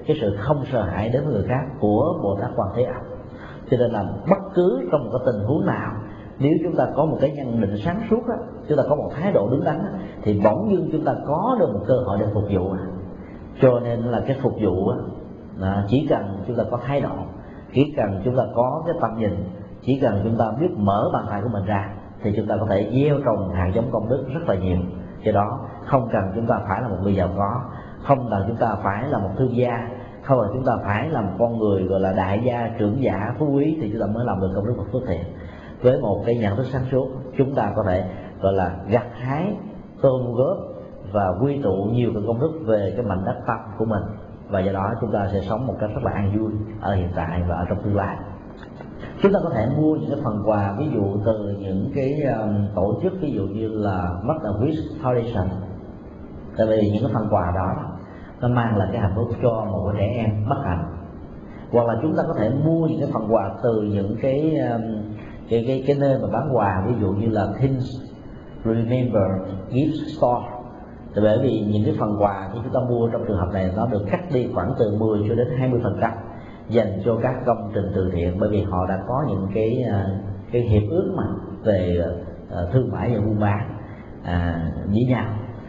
A: cái sự không sợ hãi đến với người khác của Bồ Tát Quan Thế Âm. Cho nên là bất cứ trong một cái tình huống nào, nếu chúng ta có một cái nhận định sáng suốt đó, chúng ta có một thái độ đúng đắn đó, thì bỗng dưng chúng ta có được một cơ hội để phục vụ. Cho nên là cái phục vụ chỉ cần chúng ta có thái độ, chỉ cần chúng ta có cái tầm nhìn, chỉ cần chúng ta biết mở bàn tay của mình ra, thì chúng ta có thể gieo trồng hạt giống công đức rất là nhiều. Do đó không cần chúng ta phải là một người giàu có, không cần chúng ta phải là một thương gia, không cần chúng ta phải là một con người gọi là đại gia, trưởng giả, phú quý thì chúng ta mới làm được công đức và phước thiện. Với một cái nhận thức sáng suốt, chúng ta có thể gọi là gặt hái, tôn góp và quy tụ nhiều cái công đức về cái mảnh đất tâm của mình, và do đó chúng ta sẽ sống một cách rất là an vui ở hiện tại và ở trong tương lai. Chúng ta có thể mua những cái phần quà, ví dụ từ những cái tổ chức ví dụ như là Make-A-Wish Foundation, tại vì những cái phần quà đó nó mang lại cái hạnh phúc cho một cái trẻ em bất hạnh. Hoặc là chúng ta có thể mua những cái phần quà từ những cái nơi mà bán quà, ví dụ như là Things Remember Gift Store. Bởi vì những cái phần quà khi chúng ta mua trong trường hợp này nó được cắt đi khoảng từ 10 cho đến 20% dành cho các công trình từ thiện, bởi vì họ đã có những cái hiệp ước mà về thương mại và buôn bán với nhau,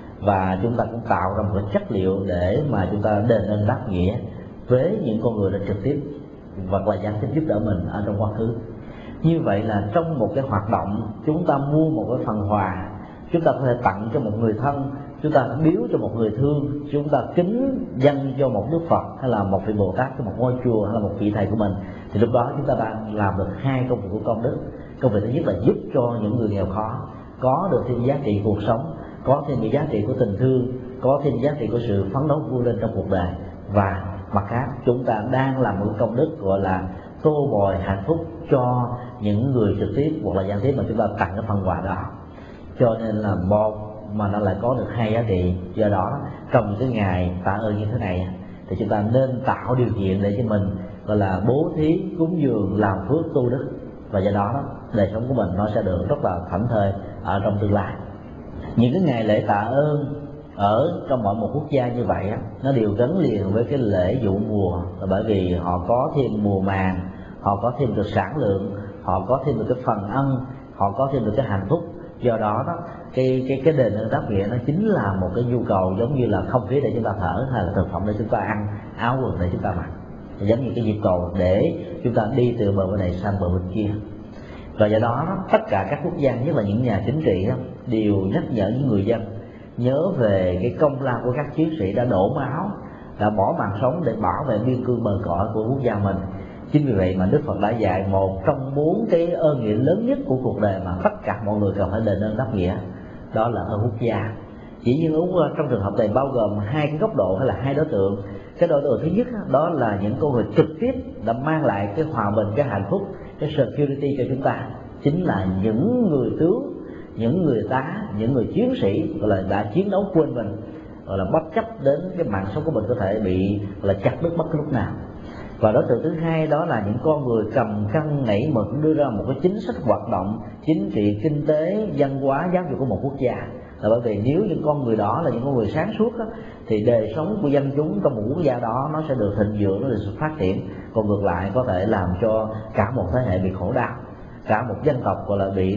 A: và chúng ta cũng tạo ra một cái chất liệu để mà chúng ta đền ơn đáp nghĩa với những con người đã trực tiếp hoặc là gián tiếp giúp đỡ mình ở trong quá khứ. Như vậy là trong một cái hoạt động, chúng ta mua một cái phần quà, chúng ta có thể tặng cho một người thân, chúng ta biếu cho một người thương, chúng ta kính dâng cho một Đức Phật hay là một vị Bồ Tát cho một ngôi chùa hay là một vị thầy của mình, thì lúc đó chúng ta đang làm được hai công việc của công đức. Công việc thứ nhất là giúp cho những người nghèo khó có được thêm giá trị cuộc sống, có thêm giá trị của tình thương, có thêm giá trị của sự phấn đấu vươn lên trong cuộc đời, và mặt khác chúng ta đang làm một công đức gọi là tô bồi hạnh phúc cho những người trực tiếp hoặc là gián tiếp mà chúng ta tặng cái phần quà đó. Cho nên là một mà nó lại có được hai giá trị. Do đó trong cái ngày tạ ơn như thế này thì chúng ta nên tạo điều kiện để cho mình gọi là bố thí, cúng dường, làm phước, tu đức, và do đó đời sống của mình nó sẽ được rất là thảnh thơi ở trong tương lai. Những cái ngày lễ tạ ơn ở trong mọi một quốc gia như vậy nó đều gắn liền với cái lễ dụ mùa, là bởi vì họ có thêm mùa màng, họ có thêm được sản lượng, họ có thêm được cái phần ân, họ có thêm được cái hạnh phúc. Do đó cái đền ơn đáp nghĩa nó chính là một cái nhu cầu giống như là không khí để chúng ta thở, hay là thực phẩm để chúng ta ăn, áo quần để chúng ta mặc, giống như cái nhịp cầu để chúng ta đi từ bờ bên này sang bờ bên kia. Và do đó tất cả các quốc gia, nhất là những nhà chính trị đều nhắc nhở những người dân nhớ về cái công lao của các chiến sĩ đã đổ máu, đã bỏ mạng sống để bảo vệ biên cương bờ cõi của quốc gia mình. Chính vì vậy mà Đức Phật đã dạy một trong 4 cái ơn nghĩa lớn nhất của cuộc đời mà tất cả mọi người cần phải đền ơn đáp nghĩa, đó là ơn quốc gia. Chỉ nhiên trong trường hợp này bao gồm hai cái góc độ hay là hai đối tượng. Cái đối tượng thứ nhất đó là những con người trực tiếp đã mang lại cái hòa bình, cái hạnh phúc, cái security cho chúng ta, chính là những người tướng, những người tá, những người chiến sĩ gọi là đã chiến đấu quên mình, gọi là bất chấp đến cái mạng sống của mình có thể bị gọi là chặt đứt bất cứ lúc nào. Và đối tượng thứ hai đó là những con người cầm cân nảy mực đưa ra một cái chính sách hoạt động chính trị, kinh tế, văn hóa, giáo dục của một quốc gia. Là bởi vì nếu những con người đó là những con người sáng suốt đó, thì đời sống của dân chúng trong một quốc gia đó nó sẽ được thịnh vượng, nó được phát triển. Còn ngược lại có thể làm cho cả một thế hệ bị khổ đau, cả một dân tộc gọi là bị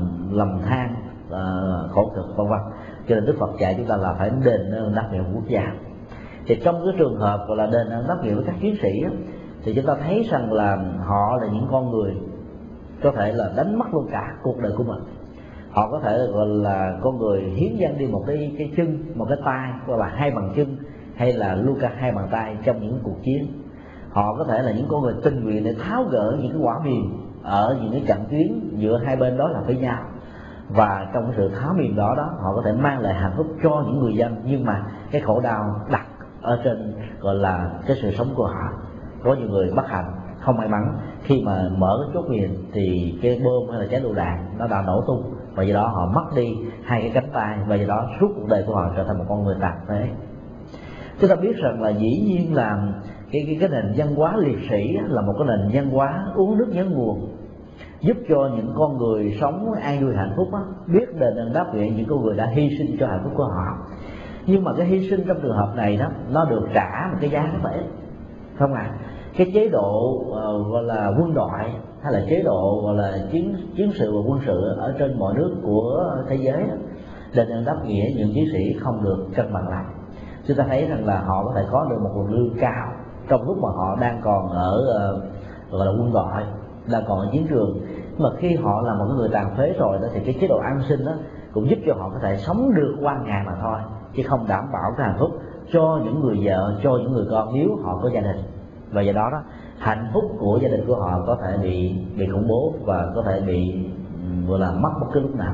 A: lầm than, khổ cực vân vân. Cho nên Đức Phật dạy chúng ta là phải đền ơn đáp nghĩa quốc gia. Thì trong cái trường hợp gọi là đền ơn đáp nghĩa với các chiến sĩ thì chúng ta thấy rằng là họ là những con người có thể là đánh mất luôn cả cuộc đời của mình. Họ có thể gọi là con người hiến dâng đi một cái chân, một cái tay, gọi là 2 bàn chân, hay là luôn cả 2 bàn tay trong những cuộc chiến. Họ có thể là những con người tình nguyện để tháo gỡ những cái quả mìn ở những cái trận tuyến giữa hai bên đối lập với nhau, và trong cái sự tháo mìn đó họ có thể mang lại hạnh phúc cho những người dân, nhưng mà cái khổ đau đặt ở trên gọi là cái sự sống của họ. Có nhiều người bất hạnh, không may mắn, khi mà mở cái chốt mìn thì cái bom hay là trái lựu đạn nó đã nổ tung, và do đó họ mất đi 2 cái cánh tay, và do đó suốt cuộc đời của họ trở thành một con người tàn phế. Chúng ta biết rằng là dĩ nhiên là cái nền văn hóa liệt sĩ là một cái nền văn hóa uống nước nhớ nguồn, giúp cho những con người sống an vui hạnh phúc biết đền ơn đáp nghĩa những con người đã hy sinh cho hạnh phúc của họ. Nhưng mà cái hy sinh trong trường hợp này đó nó được trả một cái giá rất là ít. không ạ? Cái chế độ gọi là quân đội hay là chế độ gọi là chiến sự và quân sự ở trên mọi nước của thế giới, đền ơn đáp nghĩa những chiến sĩ không được cân bằng lắm. Chúng ta thấy rằng là họ có thể có được một nguồn lương cao trong lúc mà họ đang còn ở gọi là quân đội, đang còn ở chiến trường. Nhưng mà khi họ là một người tàn phế rồi đó, thì cái chế độ an sinh đó cũng giúp cho họ có thể sống được qua ngày mà thôi, chứ không đảm bảo cái hạnh phúc cho những người vợ, cho những người con nếu họ có gia đình. Và do đó hạnh phúc của gia đình của họ có thể bị khủng bố và có thể bị gọi là mất bất cứ lúc nào.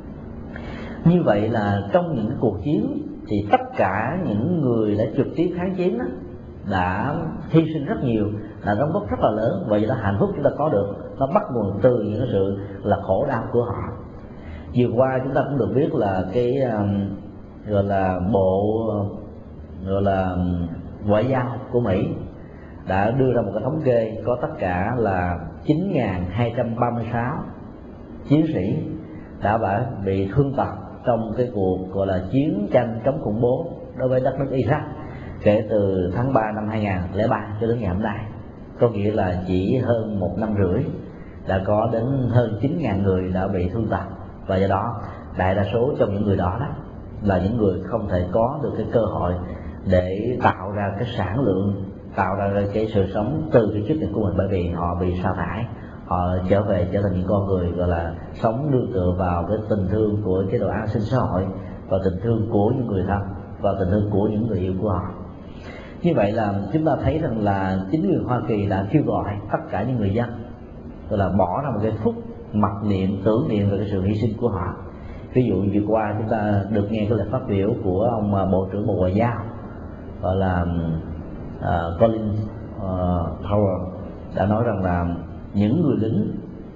A: Như vậy là trong những cuộc chiến thì tất cả những người đã trực tiếp kháng chiến đó, đã hy sinh rất nhiều, đã đóng góp rất là lớn, và do đó hạnh phúc chúng ta có được nó bắt nguồn từ những sự là khổ đau của họ. Vừa qua chúng ta cũng được biết là cái gọi là bộ gọi là ngoại giao của Mỹ đã đưa ra một cái thống kê có tất cả là 9.236 chiến sĩ đã bị thương tật trong cái cuộc gọi là chiến tranh chống khủng bố đối với đất nước Iraq kể từ tháng 3 năm 2003 cho đến ngày hôm nay. Có nghĩa là chỉ hơn 1 năm rưỡi đã có đến hơn 9.000 người đã bị thương tật, và do đó đại đa số trong những người đó là những người không thể có được cái cơ hội để tạo ra cái sản lượng, tạo ra cái sự sống từ cái chức nghiệp của mình, bởi vì họ bị sa thải, họ trở thành những con người gọi là sống nương tựa vào cái tình thương của chế độ an sinh xã hội, và tình thương của những người thân, và tình thương của những người yêu của họ. Như vậy là chúng ta thấy rằng là chính quyền Hoa Kỳ đã kêu gọi tất cả những người dân gọi là bỏ ra một cái phút mặc niệm, tưởng niệm về cái sự hy sinh của họ. Ví dụ vừa qua chúng ta được nghe cái lời phát biểu của ông Bộ trưởng Bộ Ngoại giao gọi là Colin Powell đã nói rằng là những người lính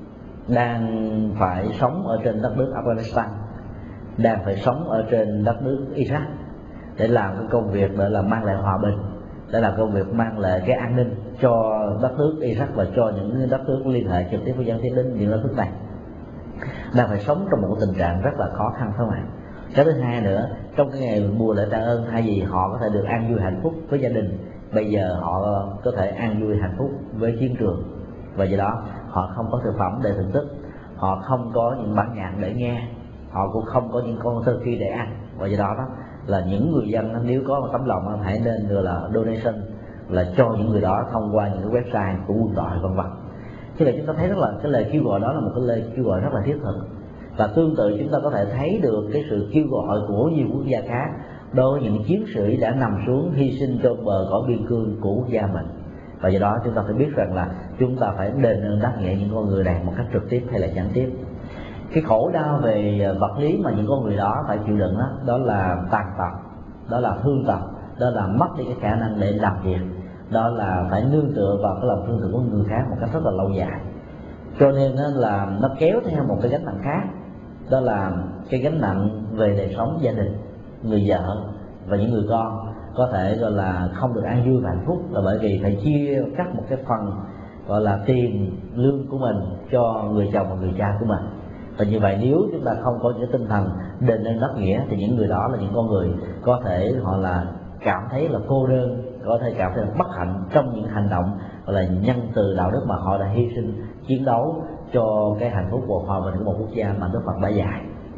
A: đang phải sống ở trên đất nước Afghanistan, đang phải sống ở trên đất nước Iraq để làm cái công việc để là mang lại hòa bình, để làm công việc mang lại cái an ninh cho đất nước Iraq và cho những đất nước liên hệ trực tiếp với gián tiếp đến những đất nước này, đang phải sống trong một tình trạng rất là khó khăn, phải không ạ? Cái thứ hai nữa, trong cái ngày mùa lễ tạ ơn, thay vì họ có thể được an vui hạnh phúc với gia đình, bây giờ họ có thể an vui hạnh phúc với chiến trường, và do đó họ không có thực phẩm để thưởng thức, họ không có những bản nhạc để nghe, họ cũng không có những con turkey để ăn, và do đó là những người dân nếu có một tấm lòng hãy nên gọi là donation, là cho những người đó thông qua những cái website của quân đội vân vân. Thế là chúng ta thấy rất là cái lời kêu gọi đó là một cái lời kêu gọi rất là thiết thực. Và tương tự chúng ta có thể thấy được cái sự kêu gọi của nhiều quốc gia khác đối với những chiến sĩ đã nằm xuống hy sinh cho bờ cõi biên cương của quốc gia mình. Và do đó chúng ta phải biết rằng là chúng ta phải đền ơn đáp nghĩa những con người này một cách trực tiếp hay là gián tiếp. Cái khổ đau về vật lý mà những con người đó phải chịu đựng đó là tàn tật, đó là thương tật, đó là mất đi cái khả năng để làm việc, đó là phải nương tựa vào cái lòng thương tưởng của người khác một cách rất là lâu dài. Cho nên là nó kéo theo một cái gánh nặng khác, đó là cái gánh nặng về đời sống gia đình, người vợ và những người con có thể gọi là không được an vui và hạnh phúc, là bởi vì phải chia cắt một cái phần gọi là tiền lương của mình cho người chồng và người cha của mình. Và như vậy nếu chúng ta không có những tinh thần đền ơn đáp nghĩa thì những người đó là những con người có thể họ là cảm thấy là cô đơn, có thể cảm thấy là bất hạnh trong những hành động gọi là nhân từ đạo đức mà họ đã hy sinh chiến đấu cho cái hạnh phúc và hòa bình của một quốc gia mà Đức Phật đã dạy.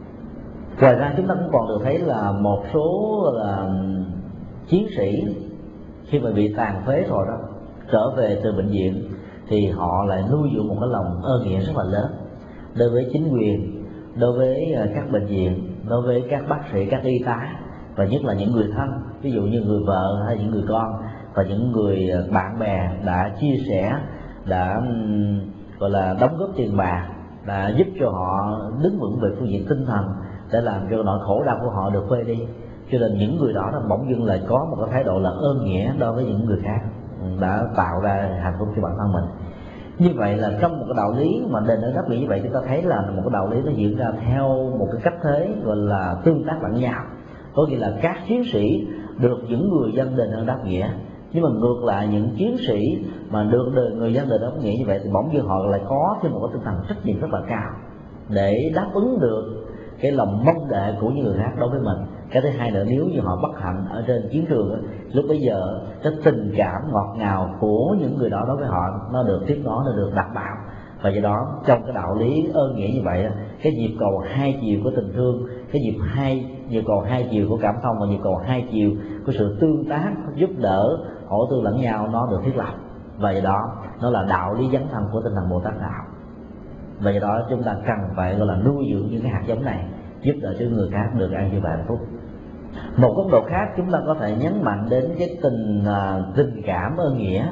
A: Ngoài ra chúng ta cũng còn được thấy là một số là chiến sĩ khi mà bị tàn phế rồi đó, trở về từ bệnh viện thì họ lại nuôi dưỡng một cái lòng ơn nghĩa rất là lớn đối với chính quyền, đối với các bệnh viện, đối với các bác sĩ, các y tá, và nhất là những người thân, ví dụ như người vợ hay những người con và những người bạn bè đã chia sẻ, đã gọi là đóng góp tiền bạc, đã giúp cho họ đứng vững về phương diện tinh thần để làm cho nỗi khổ đau của họ được phơi đi. Cho nên những người đó bỗng dưng lại có một cái thái độ là ơn nghĩa đối với những người khác, đã tạo ra hạnh phúc cho bản thân mình. Như vậy là trong một cái đạo lý mà đền ơn đáp nghĩa như vậy, chúng ta thấy là một cái đạo lý nó diễn ra theo một cái cách thế gọi là tương tác lẫn nhau. Có nghĩa là các chiến sĩ được những người dân đền ơn đáp nghĩa, nhưng mà ngược lại những chiến sĩ mà được người dân đền ơn đáp nghĩa như vậy thì bỗng dưng họ lại có thêm một cái tinh thần trách nhiệm rất là cao để đáp ứng được cái lòng mong đợi của những người khác đối với mình, Cái thứ hai nữa, nếu như họ bất hạnh ở trên chiến trường đó, lúc bấy giờ cái tình cảm ngọt ngào của những người đó đối với họ nó được tiếp nối, nó được đảm bảo. Và do đó trong cái đạo lý ơn nghĩa như vậy, cái nhịp cầu hai chiều của tình thương, cái nhịp cầu hai chiều của cảm thông và nhịp cầu hai chiều của sự tương tác, giúp đỡ, hỗ tương lẫn nhau nó được thiết lập. Và do đó nó là đạo lý dấn thân của tinh thần Bồ Tát đạo. Và do đó chúng ta cần phải gọi là nuôi dưỡng những cái hạt giống này, giúp đỡ cho người khác được an vui và hạnh phúc. Một góc độ khác, chúng ta có thể nhấn mạnh đến cái tình cảm ơn nghĩa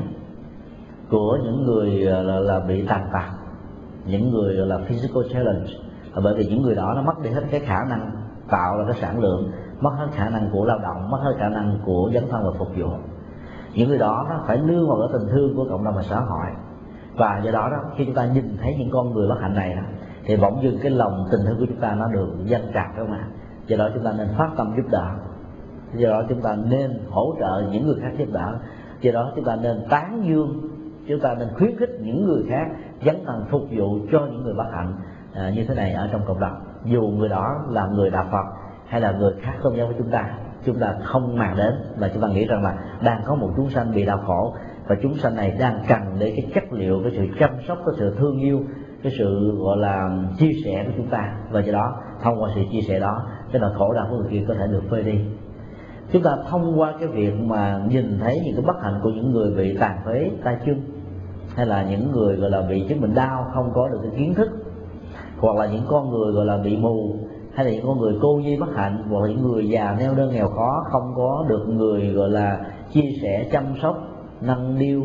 A: của những người là bị tàn tật, những người là physical challenge, bởi vì những người đó nó mất đi hết cái khả năng tạo ra cái sản lượng, mất hết khả năng của lao động, mất hết khả năng của dấn thân và phục vụ. Những người đó nó phải nương vào cái tình thương của cộng đồng và xã hội. Và do đó khi chúng ta nhìn thấy những con người bất hạnh này thì bỗng dưng cái lòng tình thương của chúng ta nó được dâng trào các bạn. Do đó chúng ta nên phát tâm giúp đỡ, do đó chúng ta nên hỗ trợ những người khác giúp đỡ, do đó chúng ta nên tán dương, chúng ta nên khuyến khích những người khác dấn thân phục vụ cho những người bất hạnh như thế này ở trong cộng đồng. Dù người đó là người đạo Phật hay là người khác tôn giáo với chúng ta không màng đến, mà chúng ta nghĩ rằng là đang có một chúng sanh bị đau khổ, và chúng sanh này đang cần đến cái chất liệu, cái sự chăm sóc, cái sự thương yêu, cái sự gọi là chia sẻ của chúng ta. Và do đó thông qua sự chia sẻ đó, cái nỗi khổ đau của người kia có thể được phơi đi. Chúng ta thông qua cái việc mà nhìn thấy những cái bất hạnh của những người bị tàn phế tay chân, hay là những người gọi là bị chứng bệnh đau không có được cái kiến thức, hoặc là những con người gọi là bị mù, hay là những con người cô nhi bất hạnh, hoặc là những người già neo đơn nghèo khó không có được người gọi là chia sẻ, chăm sóc, nâng niu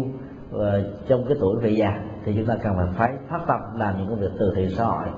A: trong cái tuổi về già, thì chúng ta cần phải phát tâm làm những công việc từ thiện xã hội.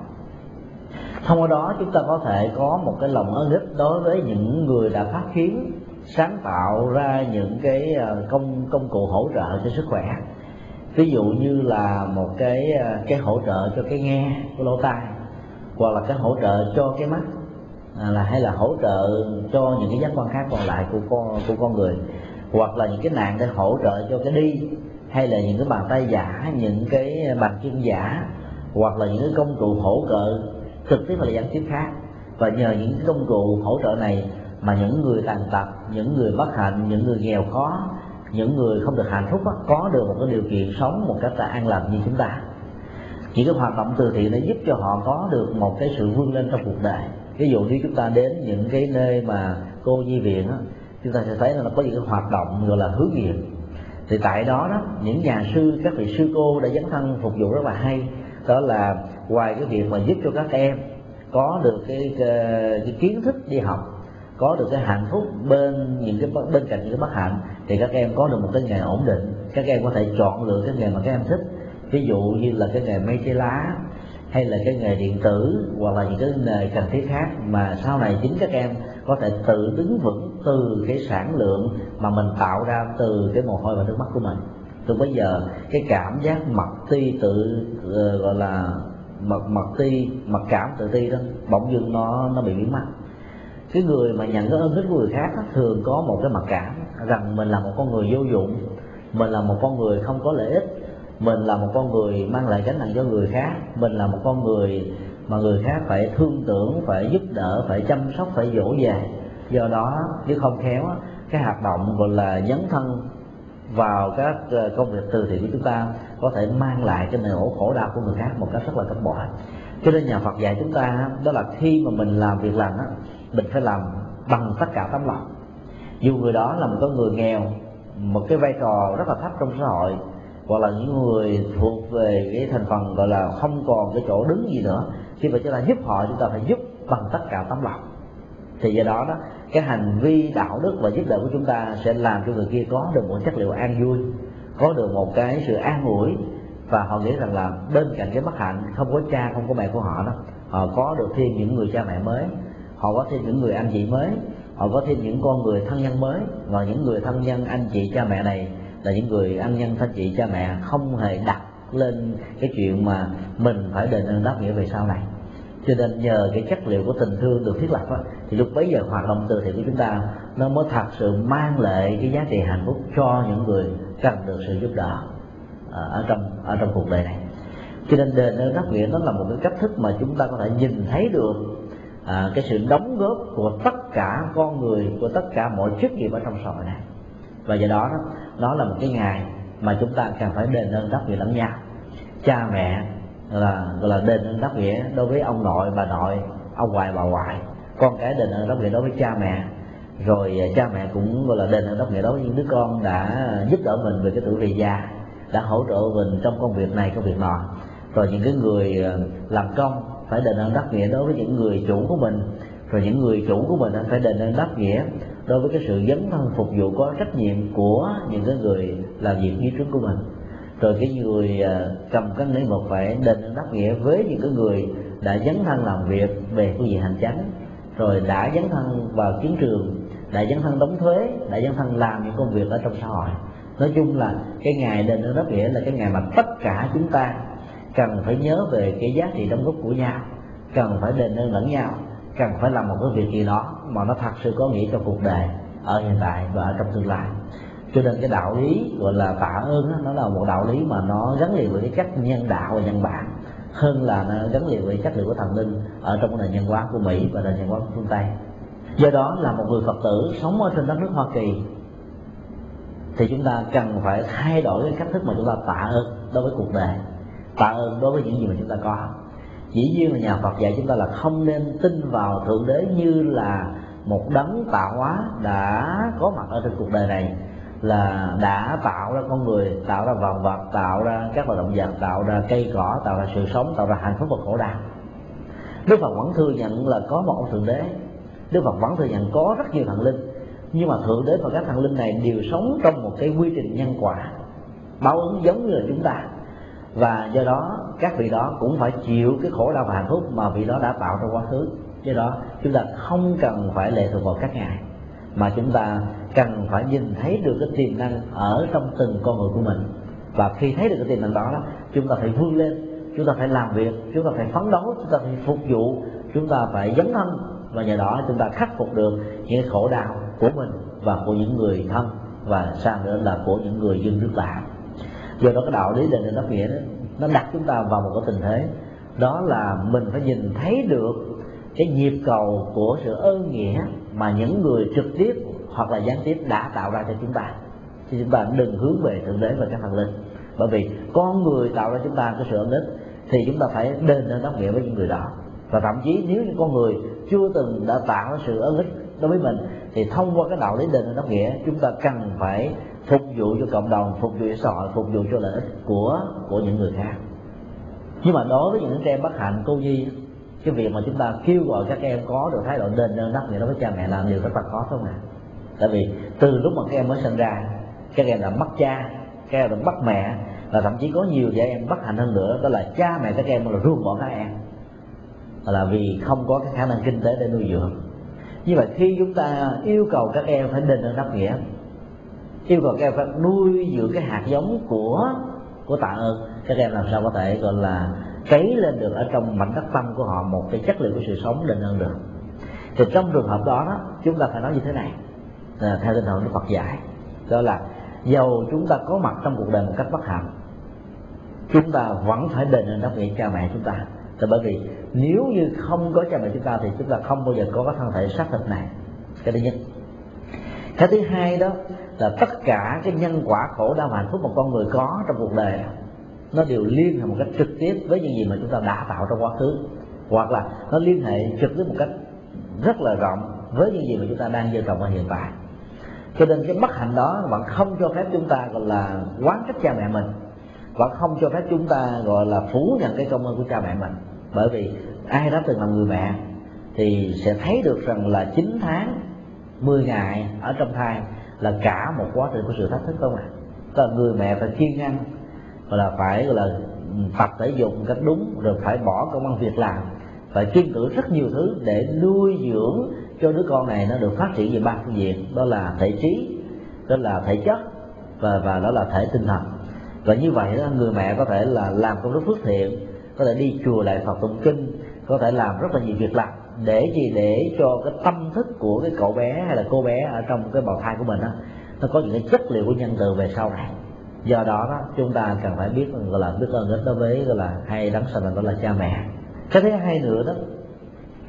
A: Thông qua đó chúng ta có thể có một cái lòng ơn ích đối với những người đã phát kiến, sáng tạo ra những cái công cụ hỗ trợ cho sức khỏe. Ví dụ như là một cái hỗ trợ cho cái nghe của lỗ tai, hoặc là cái hỗ trợ cho cái mắt, hay là hỗ trợ cho những cái giác quan khác còn lại của con người, hoặc là những cái nạn để hỗ trợ cho cái đi, hay là những cái bàn tay giả, những cái bàn chân giả, hoặc là những cái công cụ hỗ trợ trực tiếp và gián tiếp khác. Và nhờ những cái công cụ hỗ trợ này mà những người tàn tật, những người bất hạnh, những người nghèo khó, những người không được hạnh phúc có được một cái điều kiện sống một cách an lành như chúng ta. Những cái hoạt động từ thiện để giúp cho họ có được một cái sự vươn lên trong cuộc đời. Ví dụ như chúng ta đến những cái nơi mà cô nhi viện chúng ta sẽ thấy là nó có những cái hoạt động gọi là hướng nghiệp. Thì tại đó những nhà sư, các vị sư cô đã dấn thân phục vụ rất là hay. Đó là ngoài cái việc mà giúp cho các em có được cái kiến thức đi học, có được cái hạnh phúc bên cạnh những cái bất hạnh, thì các em có được một cái nghề ổn định. Các em có thể chọn lựa cái nghề mà các em thích, ví dụ như là cái nghề may trái lá, hay là cái nghề điện tử, hoặc là những cái nghề cần thiết khác mà sau này chính các em có thể tự đứng vững từ cái sản lượng mà mình tạo ra từ cái mồ hôi và nước mắt của mình. Từ bây giờ cái cảm giác gọi là mặc cảm tự ti đó bỗng dưng nó bị biến mất. Cái người mà nhận cái ơn ích của người khác thường có một cái mặc cảm rằng mình là một con người vô dụng, mình là một con người không có lợi ích, mình là một con người mang lại gánh nặng cho người khác, mình là một con người mà người khác phải thương tưởng, phải giúp đỡ, phải chăm sóc, phải dỗ dành. Do đó nếu không khéo, cái hoạt động gọi là dấn thân vào các công việc từ thiện của chúng ta có thể mang lại cái nỗi khổ đau của người khác một cách rất là cấp bội. Cho nên nhà Phật dạy chúng ta đó là khi mà mình làm việc lành mình phải làm bằng tất cả tấm lòng. Dù người đó là một cái người nghèo, một cái vai trò rất là thấp trong xã hội, hoặc là những người thuộc về cái thành phần gọi là không còn cái chỗ đứng gì nữa, khi mà chúng ta giúp họ, chúng ta phải giúp bằng tất cả tấm lòng. Thì do đó cái hành vi đạo đức và giúp đỡ của chúng ta sẽ làm cho người kia có được một chất liệu an vui, có được một cái sự an ủi, và họ nghĩ rằng là bên cạnh cái bất hạnh không có cha không có mẹ của họ họ có được thêm những người cha mẹ mới, họ có thêm những người anh chị mới, họ có thêm những con người thân nhân mới. Và những người thân nhân anh chị cha mẹ này là những người ân nhân thân chị cha mẹ không hề đặt lên cái chuyện mà mình phải đền ơn đáp nghĩa về sau này. Cho nên nhờ cái chất liệu của tình thương được thiết lập thì lúc bấy giờ hoạt động từ thiện của chúng ta nó mới thật sự mang lại cái giá trị hạnh phúc cho những người cần được sự giúp đỡ ở trong cuộc đời này. Cho nên đền ơn đáp nghĩa nó là một cái cách thức mà chúng ta có thể nhìn thấy được cái sự đóng góp của tất cả con người, của tất cả mọi chức nghiệp ở trong xã hội này. Và do đó nó là một cái ngày mà chúng ta cần phải đền ơn đáp nghĩa lẫn nhau. Cha mẹ gọi là đền ơn đáp nghĩa đối với ông nội bà nội, ông ngoại bà ngoại, con cái đền ơn đáp nghĩa đối với cha mẹ, rồi cha mẹ cũng gọi là đền ơn đáp nghĩa đối với những đứa con đã giúp đỡ mình về cái tuổi về già, đã hỗ trợ mình trong công việc này công việc nọ. Rồi những cái người làm công phải đền ơn đáp nghĩa đối với những người chủ của mình, rồi những người chủ của mình phải đền ơn đáp nghĩa đối với cái sự dấn thân phục vụ có trách nhiệm của những cái người làm việc dưới trướng của mình. Rồi cái người cầm cái lễ mục phải đền ơn đáp nghĩa với những cái người đã dấn thân làm việc về phương diện hành chánh, rồi đã dấn thân vào chiến trường, đã dấn thân đóng thuế, đã dấn thân làm những công việc ở trong xã hội. Nói chung là cái ngày đền ơn đáp nghĩa là cái ngày mà tất cả chúng ta cần phải nhớ về cái giá trị đóng góp của nhau, cần phải đền ơn lẫn nhau, cần phải làm một cái việc gì đó mà nó thật sự có nghĩa cho cuộc đời ở hiện tại và ở trong tương lai. Cho nên cái đạo lý gọi là tạ ơn đó, nó là một đạo lý mà nó gắn liền với cái cách nhân đạo và nhân bản hơn là nó gắn liền với chất liệu của thần linh ở trong cái nền nhân hóa của Mỹ và nền nhân hóa của phương Tây. Do đó là một người Phật tử sống ở trên đất nước Hoa Kỳ thì chúng ta cần phải thay đổi cái cách thức mà chúng ta tạ ơn đối với cuộc đời, tạ ơn đối với những gì mà chúng ta có. Dĩ nhiên là nhà Phật dạy chúng ta là không nên tin vào Thượng Đế như là một đấng tạo hóa đã có mặt ở trên cuộc đời này, là đã tạo ra con người, tạo ra vạn vật, tạo ra các loài động vật, tạo ra cây cỏ, tạo ra sự sống, tạo ra hạnh phúc và khổ đau. Đức Phật vẫn thừa nhận là có một ông Thượng Đế, Đức Phật vẫn thừa nhận có rất nhiều thần linh, nhưng mà Thượng Đế và các thần linh này đều sống trong một cái quy trình nhân quả báo ứng giống như là chúng ta. Và do đó các vị đó cũng phải chịu cái khổ đau và hạnh phúc mà vị đó đã tạo trong quá khứ. Do đó chúng ta không cần phải lệ thuộc vào các ngài, mà chúng ta cần phải nhìn thấy được cái tiềm năng ở trong từng con người của mình. Và khi thấy được cái tiềm năng đó, chúng ta phải vươn lên, chúng ta phải làm việc, chúng ta phải phấn đấu, chúng ta phải phục vụ, chúng ta phải dấn thân, và nhờ đó chúng ta khắc phục được những khổ đau của mình và của những người thân, và sang nữa là của những người dân nước lạ. Do đó cái đạo lý đền ơn đáp nghĩa đó, nó đặt chúng ta vào một cái tình thế đó là mình phải nhìn thấy được cái nhịp cầu của sự ơn nghĩa mà những người trực tiếp hoặc là gián tiếp đã tạo ra cho chúng ta. Thì chúng ta đừng hướng về Thượng Đế và các thần linh, bởi vì con người tạo ra chúng ta cái sự ân ích thì chúng ta phải đền ơn đáp nghĩa với những người đó. Và thậm chí nếu như con người chưa từng đã tạo ra sự ân ích đối với mình thì thông qua cái đạo lý đền ơn đáp nghĩa, chúng ta cần phải phục vụ cho cộng đồng, phục vụ cho xã hội, phục vụ cho lợi ích của những người khác. Nhưng mà đối với những trẻ em bất hạnh cô nhi, cái việc mà chúng ta kêu gọi các em có được thái độ đền ơn đáp nghĩa đối với cha mẹ là điều rất là khó, phải không ạ? Tại vì từ lúc mà các em mới sinh ra, các em đã mất cha, các em đã mất mẹ, và thậm chí có nhiều trẻ em bất hạnh hơn nữa, đó là cha mẹ các em là ruồng bỏ các em, là vì không có cái khả năng kinh tế để nuôi dưỡng. Như vậy khi chúng ta yêu cầu các em phải đền ơn đáp nghĩa, yêu cầu các em phải nuôi dưỡng cái hạt giống của tạ ơn, các em làm sao có thể gọi là cấy lên được ở trong mảnh đất tâm của họ một cái chất liệu của sự sống đền ơn được. Thì trong trường hợp đó, chúng ta phải nói như thế này, theo tinh thần Đức Phật dạy, đó là dầu chúng ta có mặt trong cuộc đời một cách bất hạnh, chúng ta vẫn phải đền ơn đáp nghĩa cha mẹ chúng ta. Tại bởi vì nếu như không có cha mẹ chúng ta thì chúng ta không bao giờ có cái thân thể xác thịt này. Cái thứ nhất. Cái thứ hai đó là tất cả cái nhân quả khổ đau và hạnh phúc mà con người có trong cuộc đời nó đều liên hệ một cách trực tiếp với những gì mà chúng ta đã tạo trong quá khứ, hoặc là nó liên hệ trực tiếp một cách rất là rộng với những gì mà chúng ta đang gieo trồng ở hiện tại. Cho nên cái bất hạnh đó vẫn không cho phép chúng ta gọi là oán trách cha mẹ mình, vẫn không cho phép chúng ta gọi là phủ nhận cái công ơn của cha mẹ mình. Bởi vì ai đã từng làm người mẹ thì sẽ thấy được rằng là 9 tháng 10 ngày ở trong thai là cả một quá trình của sự thách thức, không ạ? Tức là người mẹ phải kiêng ăn, gọi là phải gọi là tập thể dục một cách đúng, rồi phải bỏ công ăn việc làm, phải kiêng cử rất nhiều thứ để nuôi dưỡng cho đứa con này nó được phát triển về ba phương diện, đó là thể trí, đó là thể chất và đó là thể tinh thần. Và như vậy đó, người mẹ có thể là làm công đức phước thiện, có thể đi chùa lại Phật tụng kinh, có thể làm rất là nhiều việc làm để gì, để cho cái tâm thức của cái cậu bé hay là cô bé ở trong cái bào thai của mình đó, nó có những cái chất liệu của nhân từ về sau này. Do đó chúng ta cần phải biết gọi là biết ơn đối với gọi là hai đấng sinh thành, đó là cha mẹ. Cái thứ hai nữa đó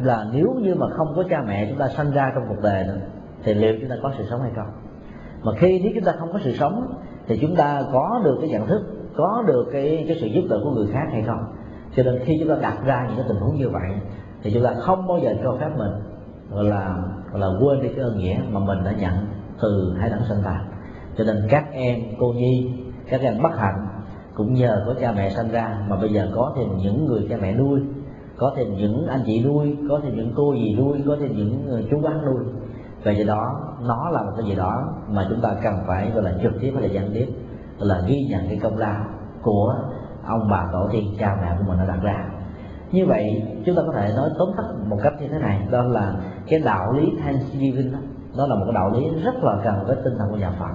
A: là nếu như mà không có cha mẹ chúng ta sanh ra trong cuộc đời nữa thì liệu chúng ta có sự sống hay không. Mà nếu chúng ta không có sự sống thì chúng ta có được cái nhận thức, có được cái sự giúp đỡ của người khác hay không. Cho nên khi chúng ta đặt ra những cái tình huống như vậy thì chúng ta không bao giờ cho phép mình gọi là quên đi cái ơn nghĩa mà mình đã nhận từ hai đấng sanh ta. Cho nên các em cô nhi, các em bất hạnh cũng nhờ có cha mẹ sanh ra mà bây giờ có thêm những người cha mẹ nuôi, có thêm những anh chị nuôi, có thêm những cô dì nuôi, có thêm những chú bác nuôi. Và do đó nó là một cái gì đó mà chúng ta cần phải gọi là trực tiếp hay là gián tiếp, là ghi nhận cái công lao của ông bà tổ tiên cha mẹ của mình đã đặt ra. Như vậy chúng ta có thể nói tóm tắt một cách như thế này, đó là cái đạo lý Thanksgiving đó là một cái đạo lý rất là cần với tinh thần của nhà Phật.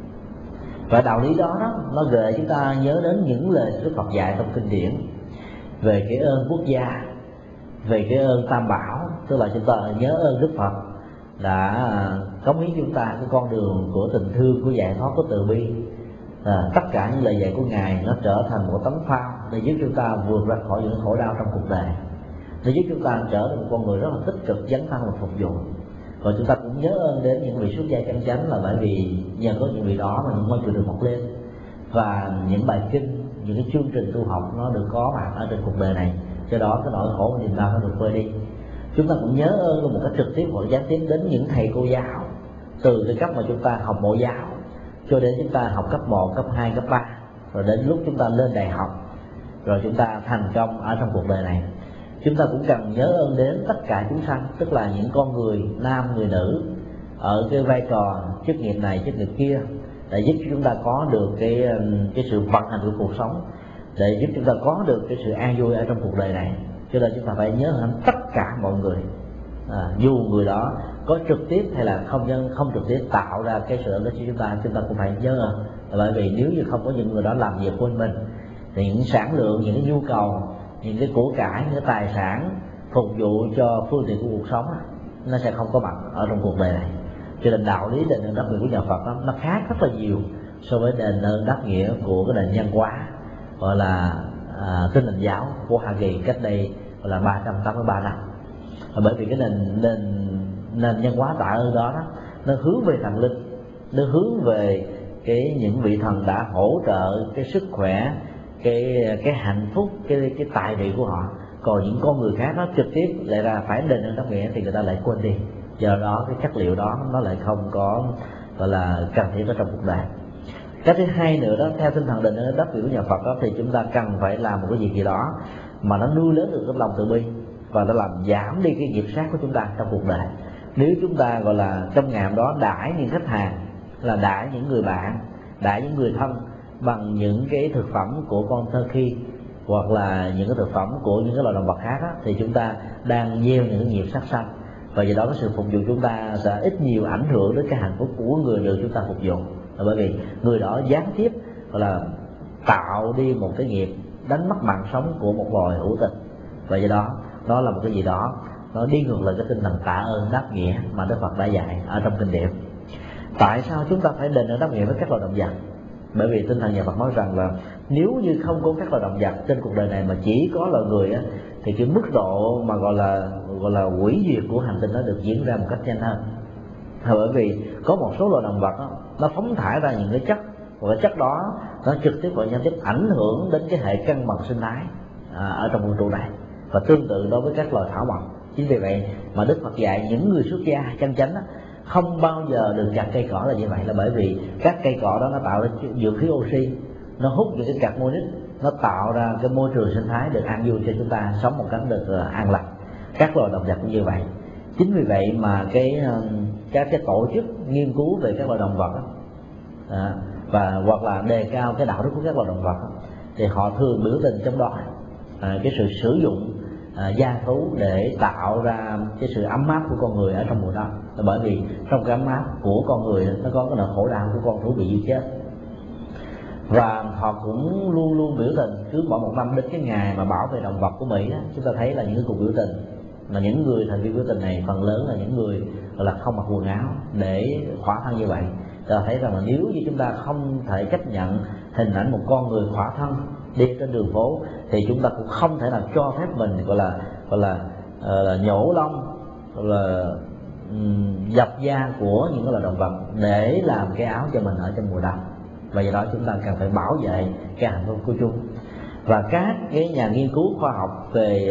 A: Và đạo lý đó nó gợi chúng ta nhớ đến những lời Đức Phật dạy trong kinh điển về cái ơn quốc gia, về cái ơn Tam Bảo, tức là chúng ta nhớ ơn Đức Phật đã cống hiến chúng ta cái con đường của tình thương, của giải thoát, của từ bi. Tất cả những lời dạy của Ngài nó trở thành một tấm phao để giúp chúng ta vượt ra khỏi những khổ đau trong cuộc đời, để giúp chúng ta trở thành một con người rất là tích cực, dấn thân và phục vụ. Và chúng ta cũng nhớ ơn đến những vị xuất gia chân chánh, là bởi vì nhờ có những vị đó mà những ngôi chùa được mọc lên, và những bài kinh, những cái chương trình tu học nó được có mặt ở trên cuộc đời này. Do đó cái nỗi khổ và niềm đau nó được vơi đi. Chúng ta cũng nhớ ơn một cách trực tiếp hoặc gián tiếp đến những thầy cô giáo, từ cái cấp mà chúng ta học mẫu giáo cho đến chúng ta học cấp 1, cấp 2, cấp 3, rồi đến lúc chúng ta lên đại học, rồi chúng ta thành công ở trong cuộc đời này. Chúng ta cũng cần nhớ ơn đến tất cả chúng sanh, tức là những con người nam, người nữ ở cái vai trò chức nghiệp này, chức nghiệp kia, để giúp chúng ta có được cái sự vận hành của cuộc sống, để giúp chúng ta có được cái sự an vui ở trong cuộc đời này. Cho nên chúng ta phải nhớ ơn tất cả mọi người, dù người đó có trực tiếp hay là không trực tiếp tạo ra cái sự ơn đó cho chúng ta cũng phải nhớ ơn. Bởi vì nếu như không có những người đó làm việc quên mình thì những sản lượng, những cái nhu cầu, những cái của cải, những cái tài sản phục vụ cho phương tiện của cuộc sống nó sẽ không có mặt ở trong cuộc đời này. Cho nên đạo lý đền ơn đáp nghĩa của nhà Phật nó khác rất là nhiều so với đền ơn đáp nghĩa của cái nền nhân hóa gọi là Tin Lành giáo của Hoa Kỳ cách đây gọi là 383 năm. Bởi vì cái nền nhân hóa tạ ơn đó nó hướng về thần linh, nó hướng về những vị thần đã hỗ trợ cái sức khỏe, cái hạnh phúc, cái tài vị của họ. Còn những con người khác nó trực tiếp lại ra phải đền ơn đáp nghĩa thì người ta lại quên đi. Do đó cái chất liệu đó nó lại không có gọi là cần thiết ở trong cuộc đời. Cái thứ hai nữa đó, theo tinh thần đền ơn đáp nghĩa của nhà Phật đó, thì chúng ta cần phải làm một cái gì đó mà nó nuôi lớn được cái lòng từ bi và nó làm giảm đi cái nghiệp sát của chúng ta trong cuộc đời. Nếu chúng ta gọi là trong ngày đó đãi những khách hàng, là đãi những người bạn, đãi những người thân bằng những cái thực phẩm của con turkey hoặc là những cái thực phẩm của những cái loài động vật khác đó, thì chúng ta đang gieo những cái nghiệp sát sanh, và do đó cái sự phục vụ chúng ta sẽ ít nhiều ảnh hưởng đến cái hạnh phúc của người được chúng ta phục vụ. Bởi vì người đó gián tiếp gọi là tạo đi một cái nghiệp đánh mất mạng sống của một loài hữu tình, và do đó nó là một cái gì đó nó đi ngược lại cái tinh thần tạ ơn đáp nghĩa mà Đức Phật đã dạy ở trong kinh điển. Tại sao chúng ta phải đền ơn đáp nghĩa với các loài động vật? Bởi vì tinh thần nhà Phật nói rằng là nếu như không có các loài động vật trên cuộc đời này mà chỉ có loài người á, thì cái mức độ mà gọi là hủy diệt của hành tinh nó được diễn ra một cách nhanh hơn. Bởi vì có một số loài động vật đó, nó phóng thải ra những cái chất, và cái chất đó nó trực tiếp và gián tiếp ảnh hưởng đến cái hệ cân bằng sinh thái ở trong vũ trụ này. Và tương tự đối với các loài thảo mộc. Chính vì vậy mà Đức Phật dạy những người xuất gia chân chánh đó, không bao giờ được chặt cây cỏ là như vậy, là bởi vì các cây cỏ đó nó tạo ra dưỡng khí oxy, nó hút những cái carbonic, nó tạo ra cái môi trường sinh thái được an vui cho chúng ta sống một cách được an lành. Các loài động vật cũng như vậy. Chính vì vậy mà các cái tổ chức nghiên cứu về các loài động vật đó, và hoặc là đề cao cái đạo đức của các loài động vật đó, thì họ thường biểu tình trong đó cái sự sử dụng gia thú để tạo ra cái sự ấm áp của con người ở trong mùa đông. Là bởi vì trong cái ấm áp của con người nó có cái nỗi khổ đau của con thú bị giết chết. Và họ cũng luôn luôn biểu tình cứ mỗi một năm đến cái ngày mà bảo vệ động vật của Mỹ đó, chúng ta thấy là những cái cuộc biểu tình, mà những người thành viên biểu tình này phần lớn là những người gọi là không mặc quần áo để khỏa thân như vậy. Ta thấy rằng là nếu như chúng ta không thể chấp nhận hình ảnh một con người khỏa thân đi trên đường phố, thì chúng ta cũng không thể nào cho phép mình gọi là là nhổ lông, là dập da của những cái loài động vật để làm cái áo cho mình ở trong mùa đông. Và do đó chúng ta cần phải bảo vệ cái hạnh phúc của chúng. Và các cái nhà nghiên cứu khoa học về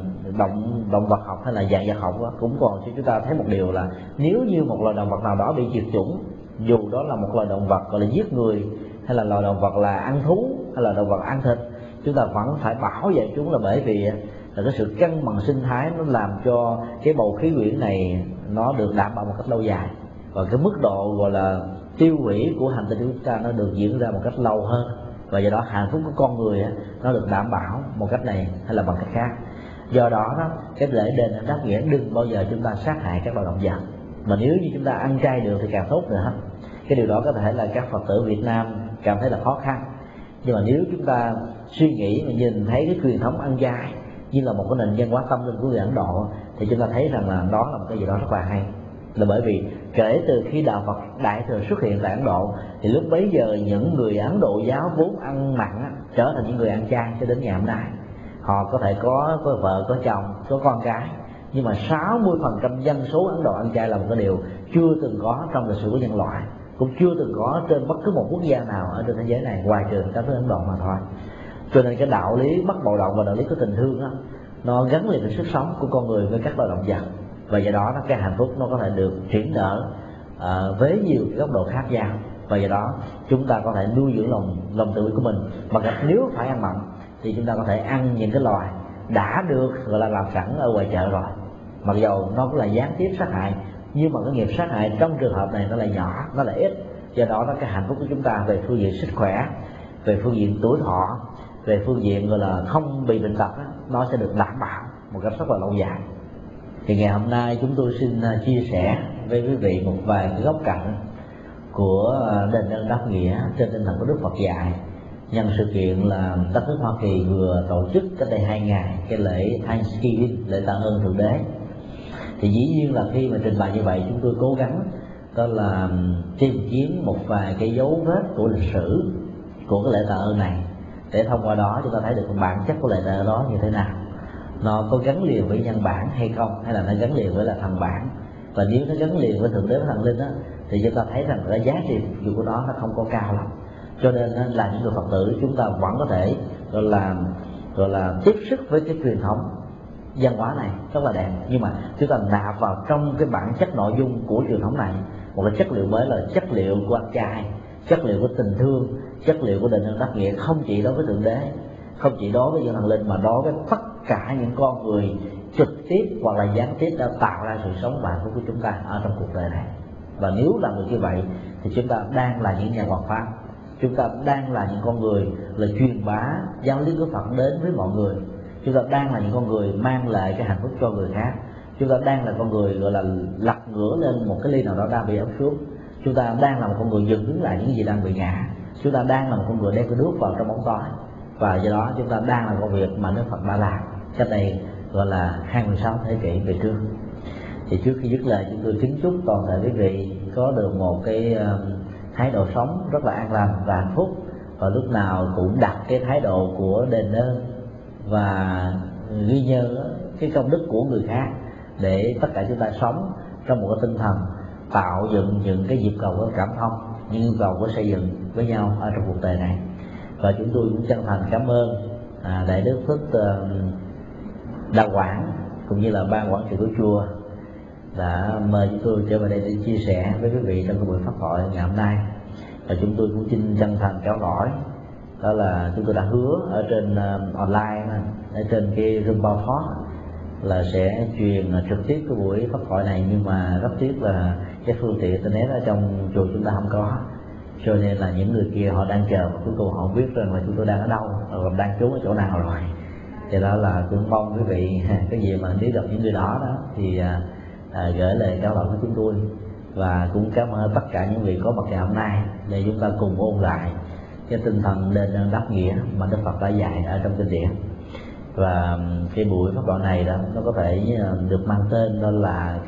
A: động vật học hay là dạng vật học cũng còn cho chúng ta thấy một điều là nếu như một loài động vật nào đó bị tuyệt chủng, dù đó là một loài động vật gọi là giết người, hay là loài động vật là ăn thú, hay là động vật ăn thịt, chúng ta vẫn phải bảo vệ chúng, là bởi vì là cái sự cân bằng sinh thái nó làm cho cái bầu khí quyển này nó được đảm bảo một cách lâu dài, và cái mức độ gọi là tiêu hủy của hành tinh của chúng ta nó được diễn ra một cách lâu hơn, và do đó hạnh phúc của con người nó được đảm bảo một cách này hay là bằng cách khác. Do đó cái lễ đền ơn đáp nghĩa đừng bao giờ chúng ta sát hại các loài động vật, mà nếu như chúng ta ăn chay được thì càng tốt nữa. Cái điều đó có thể là các Phật tử Việt Nam cảm thấy là khó khăn, nhưng mà nếu chúng ta suy nghĩ và nhìn thấy cái truyền thống ăn chay như là một cái nền văn hóa tâm linh của người Ấn Độ, thì chúng ta thấy rằng là đó là một cái gì đó rất là hay. Là bởi vì kể từ khi đạo Phật Đại thừa xuất hiện tại Ấn Độ, thì lúc bấy giờ những người Ấn Độ giáo vốn ăn mặn trở thành những người ăn chay cho đến ngày hôm nay. Họ có thể có vợ, có chồng, có con cái, nhưng mà 60% dân số Ấn Độ ăn chay là một cái điều chưa từng có trong lịch sử của nhân loại, cũng chưa từng có trên bất cứ một quốc gia nào ở trên thế giới này ngoài trừ các nước Ấn Độ mà thôi. Cho nên cái đạo lý bất bạo động và đạo lý của tình thương nó gắn liền với sức sống của con người với các loài động vật, và do đó cái hạnh phúc nó có thể được triển nở với nhiều cái góc độ khác nhau. Và do đó chúng ta có thể nuôi dưỡng lòng tự của mình bằng cách nếu phải ăn mặn thì chúng ta có thể ăn những cái loài đã được gọi là làm sẵn ở ngoài chợ rồi, mặc dầu nó cũng là gián tiếp sát hại, nhưng mà cái nghiệp sát hại trong trường hợp này nó là nhỏ, nó là ít. Do đó cái hạnh phúc của chúng ta về phương diện sức khỏe, về phương diện tuổi thọ, về phương diện gọi là không bị bệnh tật nó sẽ được đảm bảo một cách rất là lâu dài. Thì ngày hôm nay chúng tôi xin chia sẻ với quý vị một vài cái góc cạnh của đền ơn đáp nghĩa trên tinh thần của Đức Phật dạy, nhân sự kiện là đất nước Hoa Kỳ vừa tổ chức cách đây 2 ngày cái lễ Thanksgiving, lễ tạ ơn Thượng Đế. Thì dĩ nhiên là khi mà trình bày như vậy, chúng tôi cố gắng đó là tìm kiếm một vài cái dấu vết của lịch sử của cái lễ tạ ơn này, để thông qua đó chúng ta thấy được bản chất của lễ tạ ơn đó như thế nào, nó có gắn liền với nhân bản hay không, hay là nó gắn liền với là thần bản. Và nếu nó gắn liền với Thượng Đế và thần linh thì chúng ta thấy rằng cái giá trị của nó không có cao lắm. Cho nên là những người Phật tử chúng ta vẫn có thể gọi là tiếp sức với cái truyền thống văn hóa này rất là đẹp, nhưng mà chúng ta nạp vào trong cái bản chất nội dung của truyền thống này một cái chất liệu mới, là chất liệu của ăn chay, chất liệu của tình thương, chất liệu của đền ơn đáp nghĩa, không chỉ đối với Thượng Đế, không chỉ đối với những thần linh, mà đối với tất cả những con người trực tiếp hoặc là gián tiếp đã tạo ra sự sống và hạnh phúc của chúng ta ở trong cuộc đời này. Và nếu làm được như vậy thì chúng ta đang là những nhà hoạt pháp, chúng ta đang là những con người là truyền bá giáo lý của Phật đến với mọi người, chúng ta đang là những con người mang lại cái hạnh phúc cho người khác, chúng ta đang là con người gọi là lật ngửa lên một cái ly nào đó đang bị ấm xuống, chúng ta đang là một con người dừng đứng lại những gì đang bị ngã, chúng ta đang là một con người đem cái nước vào trong bóng tối. Và do đó chúng ta đang làm công việc mà Đức Phật đã làm cách đây gọi là 26 thế kỷ về trước. Thì trước khi dứt lời, chúng tôi kính chúc toàn thể quý vị có được một cái thái độ sống rất là an lành và hạnh phúc, và lúc nào cũng đặt cái thái độ của đền ơn và ghi nhớ cái công đức của người khác, để tất cả chúng ta sống trong một cái tinh thần tạo dựng những cái nhịp cầu của cảm thông, những nhu cầu của xây dựng với nhau ở trong cuộc đời này. Và chúng tôi cũng chân thành cảm ơn Đại Đức Thích Đa Quảng cũng như là ban quản trị của chùa đã mời chúng tôi trở về đây để chia sẻ với quý vị trong cái buổi pháp thoại ngày hôm nay. Và chúng tôi cũng xin chân thành cáo lỗi, đó là chúng tôi đã hứa ở trên online, ở trên cái Zoom Bao Talk là sẽ truyền trực tiếp cái buổi pháp thoại này, nhưng mà rất tiếc là cái phương tiện internet ở trong chùa chúng ta không có, cho nên là những người kia họ đang chờ và cuối cùng họ biết rằng là chúng tôi đang ở đâu, hoặc đang trốn ở chỗ nào rồi. Cho đó là cũng mong quý vị cái gì mà nếu gặp những người đó thì gửi lời cáo lỗi với chúng tôi, và cũng cảm ơn tất cả những vị có mặt ngày hôm nay để chúng ta cùng ôn lại cái tinh thần đền ơn đáp nghĩa mà Đức Phật đã dạy ở trong kinh điển. Và cái buổi pháp thoại này nó có thể được mang tên đó là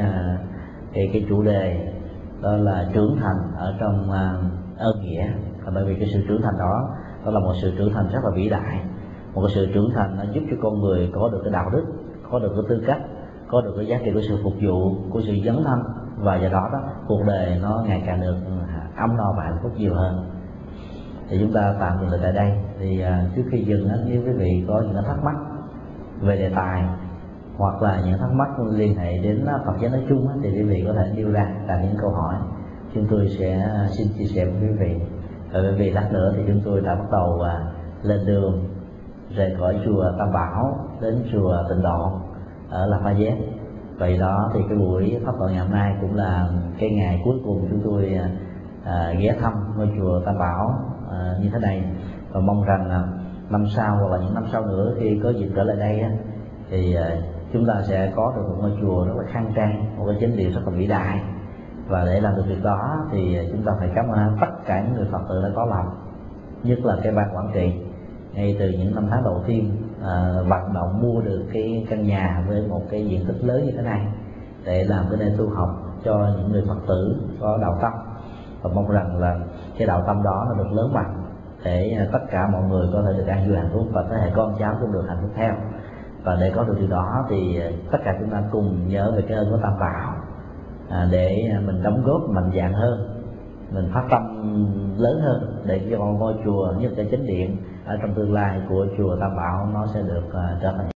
A: cái chủ đề đó là trưởng thành ở trong ơn nghĩa. Và bởi vì cái sự trưởng thành đó là một sự trưởng thành rất là vĩ đại, một cái sự trưởng thành nó giúp cho con người có được cái đạo đức, có được cái tư cách, có được cái giá trị của sự phục vụ, của sự dấn thân, và do đó cuộc đời nó ngày càng được ấm no và hạnh phúc nhiều hơn. Thì chúng ta tạm dừng lại tại đây. Thì trước khi dừng, nếu quý vị có những thắc mắc về đề tài hoặc là những thắc mắc liên hệ đến Phật giáo nói chung thì quý vị có thể nêu ra là những câu hỏi, chúng tôi sẽ xin chia sẻ với quý vị. Và bởi vì lát nữa thì chúng tôi đã bắt đầu lên đường rời khỏi chùa Tam Bảo đến chùa Tịnh Độ ở Lafayette. Vậy đó thì cái buổi pháp thoại ngày hôm nay cũng là cái ngày cuối cùng chúng tôi ghé thăm ngôi chùa Tam Bảo như thế này, và mong rằng năm sau hoặc là những năm sau nữa khi có dịp trở lại đây thì chúng ta sẽ có được một ngôi chùa rất là khang trang, một cái chánh điện rất là vĩ đại. Và để làm được việc đó thì chúng ta phải cảm ơn tất cả những người Phật tử đã có lòng, nhất là cái ban quản trị ngay từ những năm tháng đầu tiên vận động mua được cái căn nhà với một cái diện tích lớn như thế này để làm cái nơi tu học cho những người Phật tử có đạo tâm. Và mong rằng là cái đạo tâm đó nó được lớn mạnh để tất cả mọi người có thể được an vui hạnh phúc, và thế hệ con cháu cũng được hạnh phúc theo. Và để có được điều đó thì tất cả chúng ta cùng nhớ về cái ơn của Tam Bảo, để mình đóng góp mạnh dạn hơn, mình phát tâm lớn hơn để cho ngôi chùa, nhất cái chánh điện ở trong tương lai của chùa Tam Bảo nó sẽ được trở thành